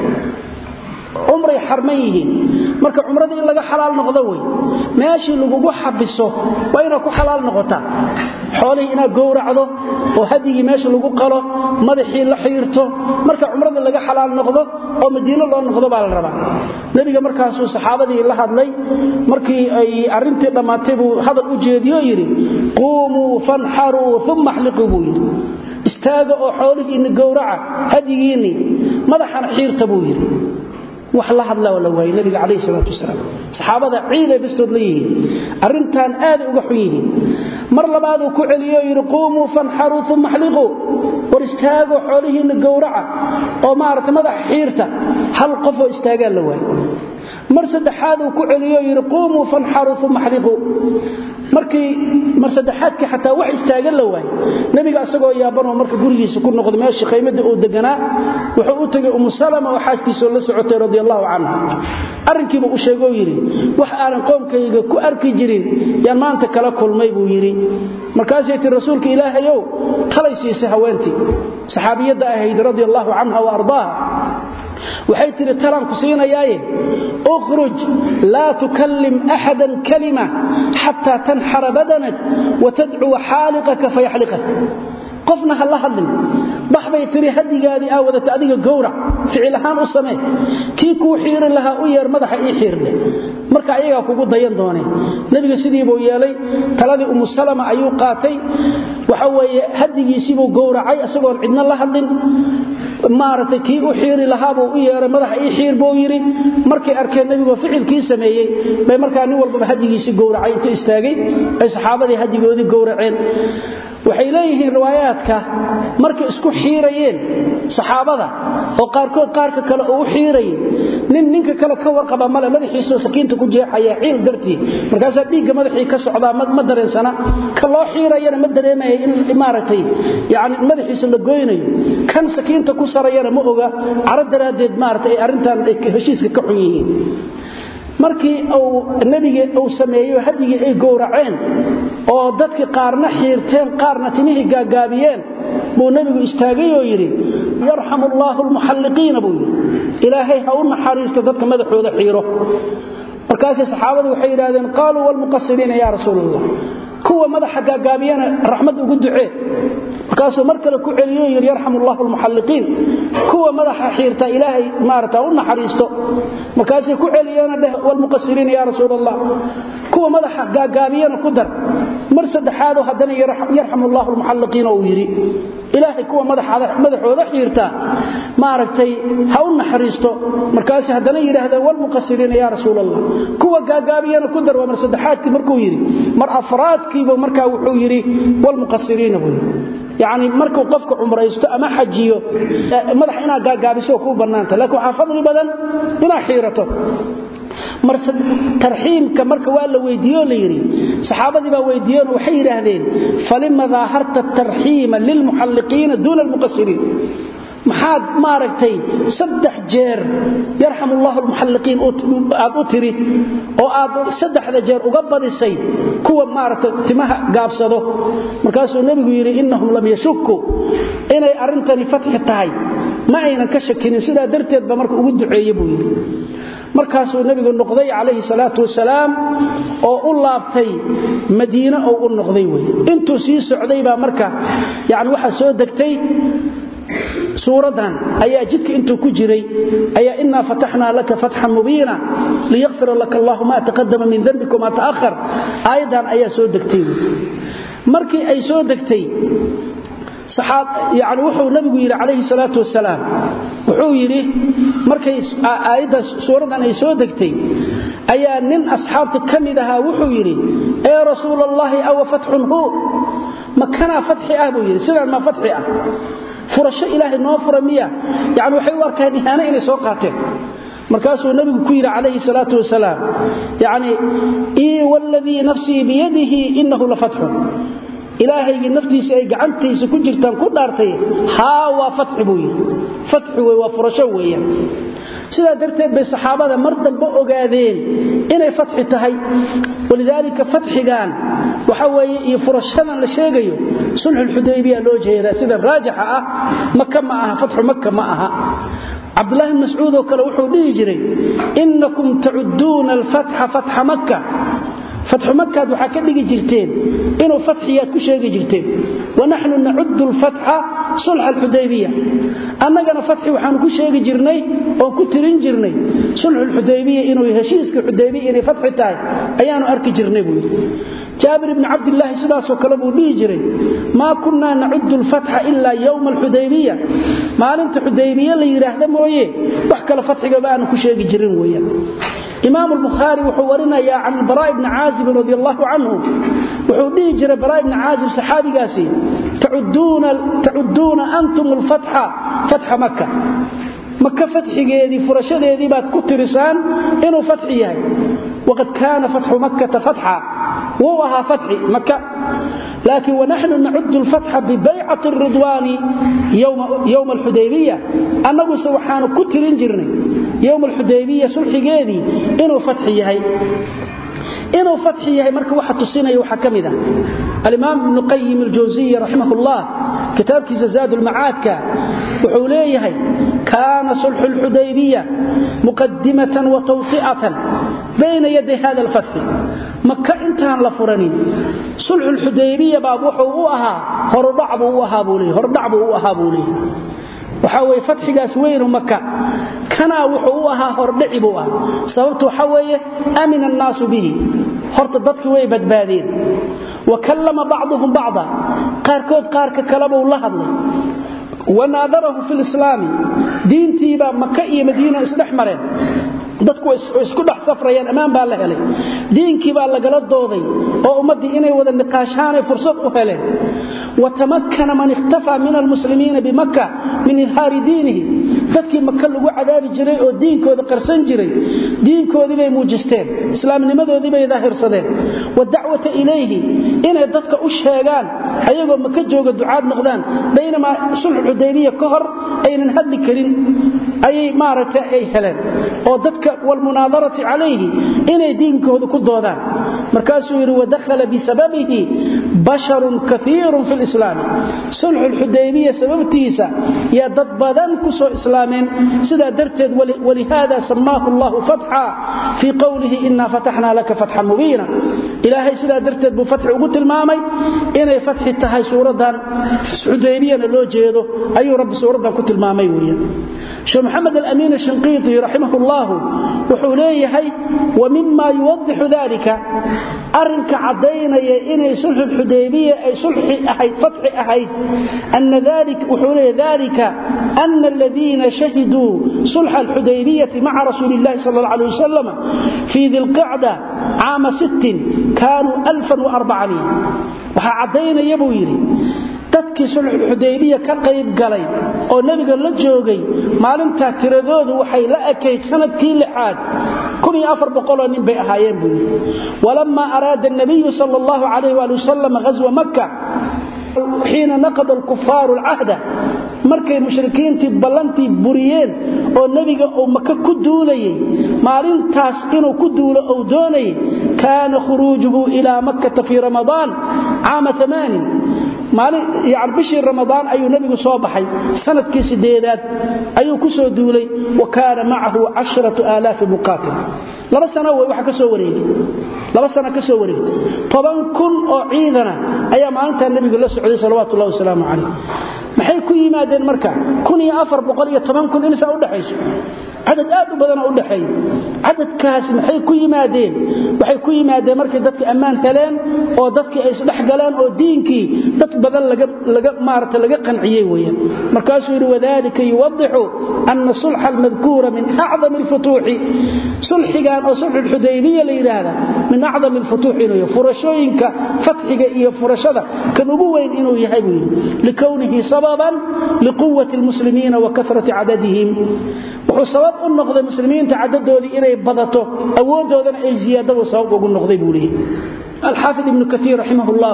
عمري حرميه marka umrada in laga xalaal noqdo way meeshii lagu xabiso waa inuu ku xalaal noqota xoolaha ina gowracdo oo hadigi meesha lagu qalo madaxii la xiirto marka umrada laga xalaal noqdo oo Madiina loo noqdo baa la rabaa nabiga markaas uu saxaabadii la hadlay markii ay arintii dhamaatay buu hadal u jeediyo yiri qumu fanharu thumma ihliqu yiri istaaga oo xoolaha in gowraca hadigiini madaxana xiirta buu yiri wax la hadla wala way nabiga kaleey salaatu wasalaam saxaabada ciiday bistood leeyihiin arintan aad uga xuyihiin mar labaad uu ku celiyo yirquumu fanharu thumma ihliqu war istaago xoolihiina gowraca oo maartay madax xiirta hal qof oo istaaga la way mar saddexaad uu ku celiyo yirquumu fanharu thumma ihliqu markii mar saddexaadkii xataa wax istaagan la waay nabiga asagoo yaabanoo marka gurigiisa ku noqday meeshii qiimada uu deganaa wuxuu u tagay Salama oo xaaskiisa la socotay radiyallahu anha arrinkiiba u sheegay yiri wax aan qoomkayga ku arki jirin yaan maanta kala kulmay buu yiri markaas ay rasuulka ilaahayow talaysiisa haweentii saxaabiyada ahayd radiyallahu anha wa ardaaha waxay tiri taran ku siinayay ukhruj la tukallim ahadan kalima hatta tanhar badanak wa tad'u haliqaka fayahliqak qofna hal hadlin baxbay tiri hadigaadi aawada adiga gowrac ficilahan u samee kii ku xiir laha u yeer madaxa ii xiirle marka ayaga kugu dayan doonay nabiga sidii buu yeelay taladii Salama ayuu qaatay waxa weeye hadigiisii buu gowracay asagoo cidna la hadlin maartay kii u xiiri lahaa buu u yeeray madaxa ii xiir buu yiri markii arkeen nabiga ficilkii sameeyay bay markaa nin walba hadigiisii gowracay inta istaagay ay saxaabadii hadigoodii gowraceen waxay leeyihiin riwaayaadka markay isku xiirayeen saxaabada oo qaarka kale oo u xiiray ninka kale ka warqaba mala madaxiisa sakiinta ku jeexaya ciil dartii markaas dhiigga madaxii ka socda ma dareensana ka loo xiirayana ma dareemay in imaartay yaani madaxiisa la gooynayo kan sakiinta ku sarayana ma oga arad daraadeed maartay arintan ay heshiiska ka xun yihiin markii uu nabiga uu sameeyo hadiga ay gowraceen oo dadkii qaarna xiirteen qaarna timihii gaagaabiyeen buu nabigu istaagay oo yiri yarhamullahu almuhalliqiin buu ilaahay ha u naxariisto dadka madaxooda xiiro markaas saxaabadu waxay yiraahdeen qaalu wal muqassiriin ya rasuulullah kuwa madaxa gaagaabiyana rahmad ugu ducee markaas markale ku celiyo yiri yarhamullahu almuhalliqiin kuwa madaxa xiirta ilaahay maarta u naxariisto markaas ku celiyana wal muqassiriin ya rasuulullah kuwa madaxa gaagaabiyana ku dar mar saddexaad hadana yarhamullahu almuhalliqiin oo yiri ilaahay kuwa madaxooda xiirta maartay ha u naxariisto markaas hadana yiraahdeen wal muqassiriin ya rasuulullah kuwa gaagaabiyana ku dar mar saddexaadkii markuu yiri mar afraadkiiba markaa wuxuu yiri wal muqassiriin يعني markuu qofka umraysto ama xajiyo madax ina gaagaabiso ku banaanta laakiin waxa fadli badan ina xiirato marsad tarxiimka marka waa la weydiyo la yiri saxaabadii baa weydiiyeen waxay yiraahdeen falima dhaharta tarxiima lil muhalliqiin duna al muqassirin maxaad maaragtay saddex jeer yarhamullahu almuhalliqiin aad u tiri oo aad saddexda jeer uga badisay kuwa maaragtay timaha gaabsado markaas uu nabigu yiri innahum lam yashukku inay arintani fatx tahay ma aynan ka shakinin sida darteed ba marka ugu duceeyay buu yiri markaas uu nabigu noqday kaleey salaatu wasalaam oo u laabtay Madiina oo u noqday way intuu sii socday ba marka yaani waxa soo degtay suuradan ayaa jidka intuu ku jiray ayaa inna fatahna laka fathan mubina liyaghfira laka Allahu ma taqaddama min dhanbika wa ma ta'akhkhar ayadan ayaa soo degtay markii ay soo degtay saxaab yaani wuxuu nabigu yiri kaleey salaatu wasalaam wuxuu yiri markay aayada suuradan ay soo degtay ayaa nin asxaabta kamid aha wuxuu yiri ee rasuulullaahi aw fathun hu makana fathi ah buu yiri sidaan ma fathi ah furasho ilaahay noo furamiya yaani waxay u arkaan ihaana inay soo qaateen markaas uu nabigu ku yiri kaleey salaatu wasalaam yaani walladhi nafsi bi yadihi innahu la fathun ilaahay naftiisa ay gacantiisa ku jirtaan ku dhaartay ha waa fathi buu yiri fathi way waa furasho weeyaan sida darteed bay saxaabada mar dambe ogaadeen inay fatxi tahay walidaalika fatxigan waxa weeye iyo furashadan la sheegayo sulhul hudaybiya loo jeedaa sida raajixa ah makka ma aha fatxu makka ma aha Abdullah ibn Mas'ud oo kale wuxuu dhihi jiray innakum ta'udduna al-fatha fatha makkah fathu makkah waxa ka dhigi jirteen inuu fatxiyaad ku sheegi jirteen wa nahnu na'uddu al-fatha sulh al-hudaybiyah annagana fathi waxaan ku sheegi jirnay oo ku tirin jirnay sulh al-hudaybiyah inuu heshiiska hudaybiyah inay fathi tahay ayaanu arki jirnay buu Jabir ibn Abdullah sidaasoo kale buu dhihi jiray ma kunna na'uddu al-fatha illa yawm al-hudaybiyah maalinta hudaybiyah la yiraahdo mooyee wax kale fatxiga baan ku sheegi jirin weeyaan إمام البخاري وحورنا يا عن البراء بن عازب رضي الله عنه وحوديه جرى براء بن عازب صحابي قاسي تعدون أنتم الفتح فتح مكة مكة فتحي فرشدي بات كترسان إنه فتحي وقد كان فتح مكة فتحا ووها فتح مكة لكن ونحن نعد الفتح ببيعة الرضوان يوم الحديبية أنه سوحان كتر جرني يوم الحديبية سلحيغيدي إنه فتحي هي marka waxa tusinaya waxa kamida al-Imam Ibn Qayyim al-Jawziyya rahimahullah kitabki Zad al-Ma'ad wuxuu leeyahay kana sulh al-Hudaybiyah muqaddimatan wa tawti'atan bayna yaday hada al-fath Makkah intaan la furanin sulh al-Hudaybiyah baa wuxuu u ahaa hordhacbu u ahaa buulay waxa way fatxigaas weyn Makka kana wuxuu u ahaa hordhici buu ah sababtu waxa weeye amina an-naas bihi horta dadku way badbaadeen wa kallama ba'dhum ba'dha qaarkood qaarka kala buu la hadlay wanaadarahu fil islaam diintiiba Makka iyo Madiina isdhaxmareen dadku isku dhax safrayeen amaan baa la helay diinkii baa laga dooday oo ummadii inay wada niqaashaan ay fursad u heleen وتمكن من اختفى من المسلمين بمكة من إظهار دينه dadki Makka lagu cadaabi jiray oo diinkooda qarsan jiray diinkoodii bay muujisteen islaamnimadoodii bay daahirsadeen wadacwata ilayhi inay dadka u sheegaan ayagoo Makka jooga ducaad noqdaan baynama sulh Hudaybiyah ka hor aynan hadli karin ay maaragtay ay heleen oo dadka wal munaadarati alayhi inay diinkooda ku doodaan markaasuu yiri wadakhala bisababihi basharun kathirun fil islam sulh Hudaybiyah sababtiisa ya dad badan ku soo islaameen sida darteed walihada samaahu Allah fatha fi qawlihi inna fatahna laka fathan mubina ilaahay sida darteed bu fath ugu tilmaamay inay fathi tahay suuradan Hudaybiyah loo jeedo ayuu rabbi suuradan ku tilmaamay weeyaan Sheikh Muhammad al-Amin al-Shinqiti rahimahullah wuxuu leeyahay wa mimma yuwaddihu dhalika arinka cadaynaya inay sulh Hudaybiyah ay sulhi ahayd fathi ahayd anna dhalika wuxuu leeyahay dhalika anna alladhina shahidu sulh al-Hudaybiyah ma'a Rasulillah sallallahu alayhi wasallam fi dhil qa'da 'am 6 kanu 1400 waxa cadaynaya buu yiri dadkii sulh Hudaybiyah ka qayb galay oo nabiga la joogay maalinta tiradoodu waxay la ekeyd sanadkii 6aad 1400 nin bay ahaayeen buu walamma arada an-nabiy sallallahu alayhi wa sallam ghazwa makkah حين نقض الكفار العهد markay mushrikiintii ballantii buriyeen oo nabiga oo Makka ku duulayay maalintaas inuu ku duulo oo doonay kaana khurujuhu ila Makkah fi Ramadan عام 8 maalin yaar bishii Ramadan ayuu nabigu soo baxay sanadkii 8aad ayuu ku soo duulay wa kaana ma'ahu 10000 muqatil laba sano waxa ka soo wareegtay 10,000 oo ciidana ayaa maalinta nabiga la socday sallallahu alayhi wasallam maxay ku yimaadeen marka 1410 imisa u dhaxayso عدد aad u badan u dhaxay cadadkaas maxay ku yimaadeen waxay ku yimaadeen markay dadka amaan heleen oo dadkii ay isdhex galeen oo diinkii dad badan laga qanciyay weeyaan markaasuu yiri wadaalika yuwaddihu anna sulh al-madhkura min a'zam al-futuh sulhigan oo sulh al-Hudaybiyah la yiraahdo min a'zam al-futuh inuu furashooyinka fathiga iyo furashada kan ugu weyn inuu yahay weeyaan likawnihi sababan liquwwati al-muslimin wa kathrati adadihim wuxuu sabab u noqday muslimiinta cadadoodii inay badato awoodoodan ay ziyaadado sabab ugu noqday buulii الحافظ ابن كثير رحمه الله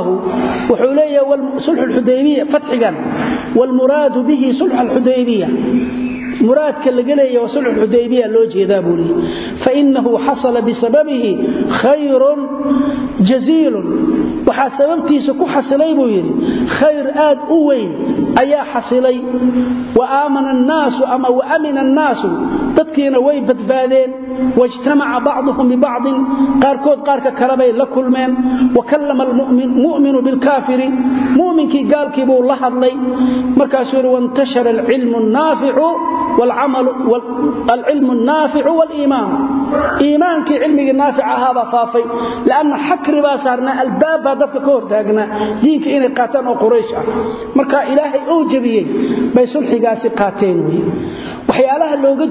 وحوليه صلح الحديبية فتحا والمراد به صلح الحديبية muraadka laga leeyahay waa sulh Hudaybiya loo jeedaa buuli fa innahu hasala bisababihi khayrun jaziilun waxa sababtiisa ku xasilay buu yiri khayr aad u weyn ayaa xasilay wa aamana an-naas ama wa amina an-naas dadkiina way badbaadeen wajtama'a ba'dhum bi ba'd qaarkood qaarka kale bay la kulmeen wa kallama al-mu'minu bil kafiri mu'minki gaalkii buu la hadlay markaas uu wantashara al-ilmu an-nafi'u wal 'amalu wal-ilmu an-nafi'u wal-iman iimaanki ilmiga naafi'a hada faafay laana hakri ba saarna al-baab dadka ka hortaagna diinka inay qaataan oo quraysh ah marka ilaahay uu jabiyay bay sulxigaasi qaateen waxyaalaha looga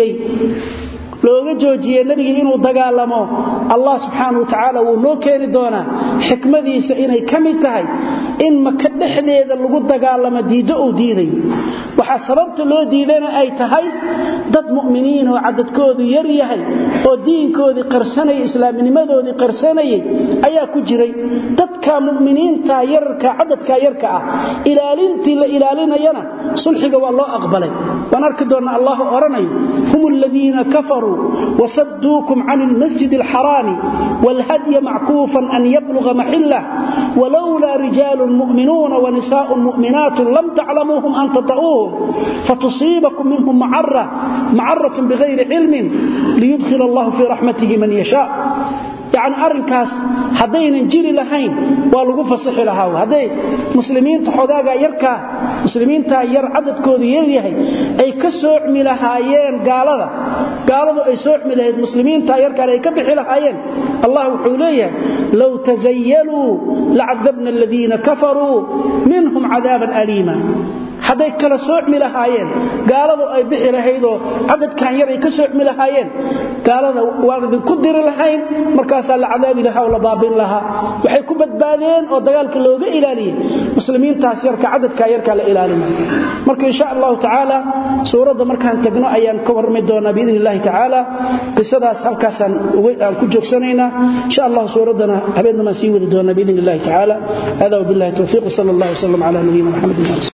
joojiyay nabiga inuu dagaalamo Allah subhanahu wa ta'ala uu loo keeni doona xikmadiisa inay kamid tahay in maka dhexdeeda lagu dagaalamo diido oo diiday waxa sababta loo diidana ay tahay dad mu'miniin oo cadadkoodu yar yahay oo diinkoodii qarsanay islaamnimadoodii qarsanay ayaa ku jiray dadka mu'miniinta yarka cadadka yarka ah ilaalintii la ilaalinayana sulxiga waa loo aqbalay waan arki doona Allah oranay humul ladina kafaru وصدوكم عن المسجد الحرام والهدي معكوفا أن يبلغ محله ولولا رجال مؤمنون ونساء مؤمنات لم تعلموهم أن تطؤوهم فتصيبكم منهم معرة بغير علم ليدخل الله في رحمته من يشاء يعني أرنكاس هدين جيري لهين والغو فصح لها هدي مسلمين تحوغاغا يركا مسلمين تا ير عدد كود يريهي اي كسوعمي لهايين قالدا اي سوعمي لهايين مسلمين تا يركا اي كبخي لهايين الله وحوليه لو تزيلوا لعذبنا الذين كفروا منهم عذابا أليما haday kala soocmi lahaayeen gaaladu ay bixi lahaydoo cadadkan yar ay ka soocmi lahaayeen gaalada waa ku diri lahayn markaas la cadaabi lahaa oo la baabin lahaa waxay ku badbaadeen oo dagaalka looga ilaaliyay muslimiintaas yarka cadadka yarka la ilaalinayo marka insha Allah taala suurada markaan tagno ayaan ka warmay doonaa biidhnillah taala qisadaas halkaasan aan ku joogsanayna insha Allah suuradana habeenna ma sii wadi doonaa biidhnillah taala hada billahi tawfiq sallallahu alayhi wa sallam ala nabiyyina muhammad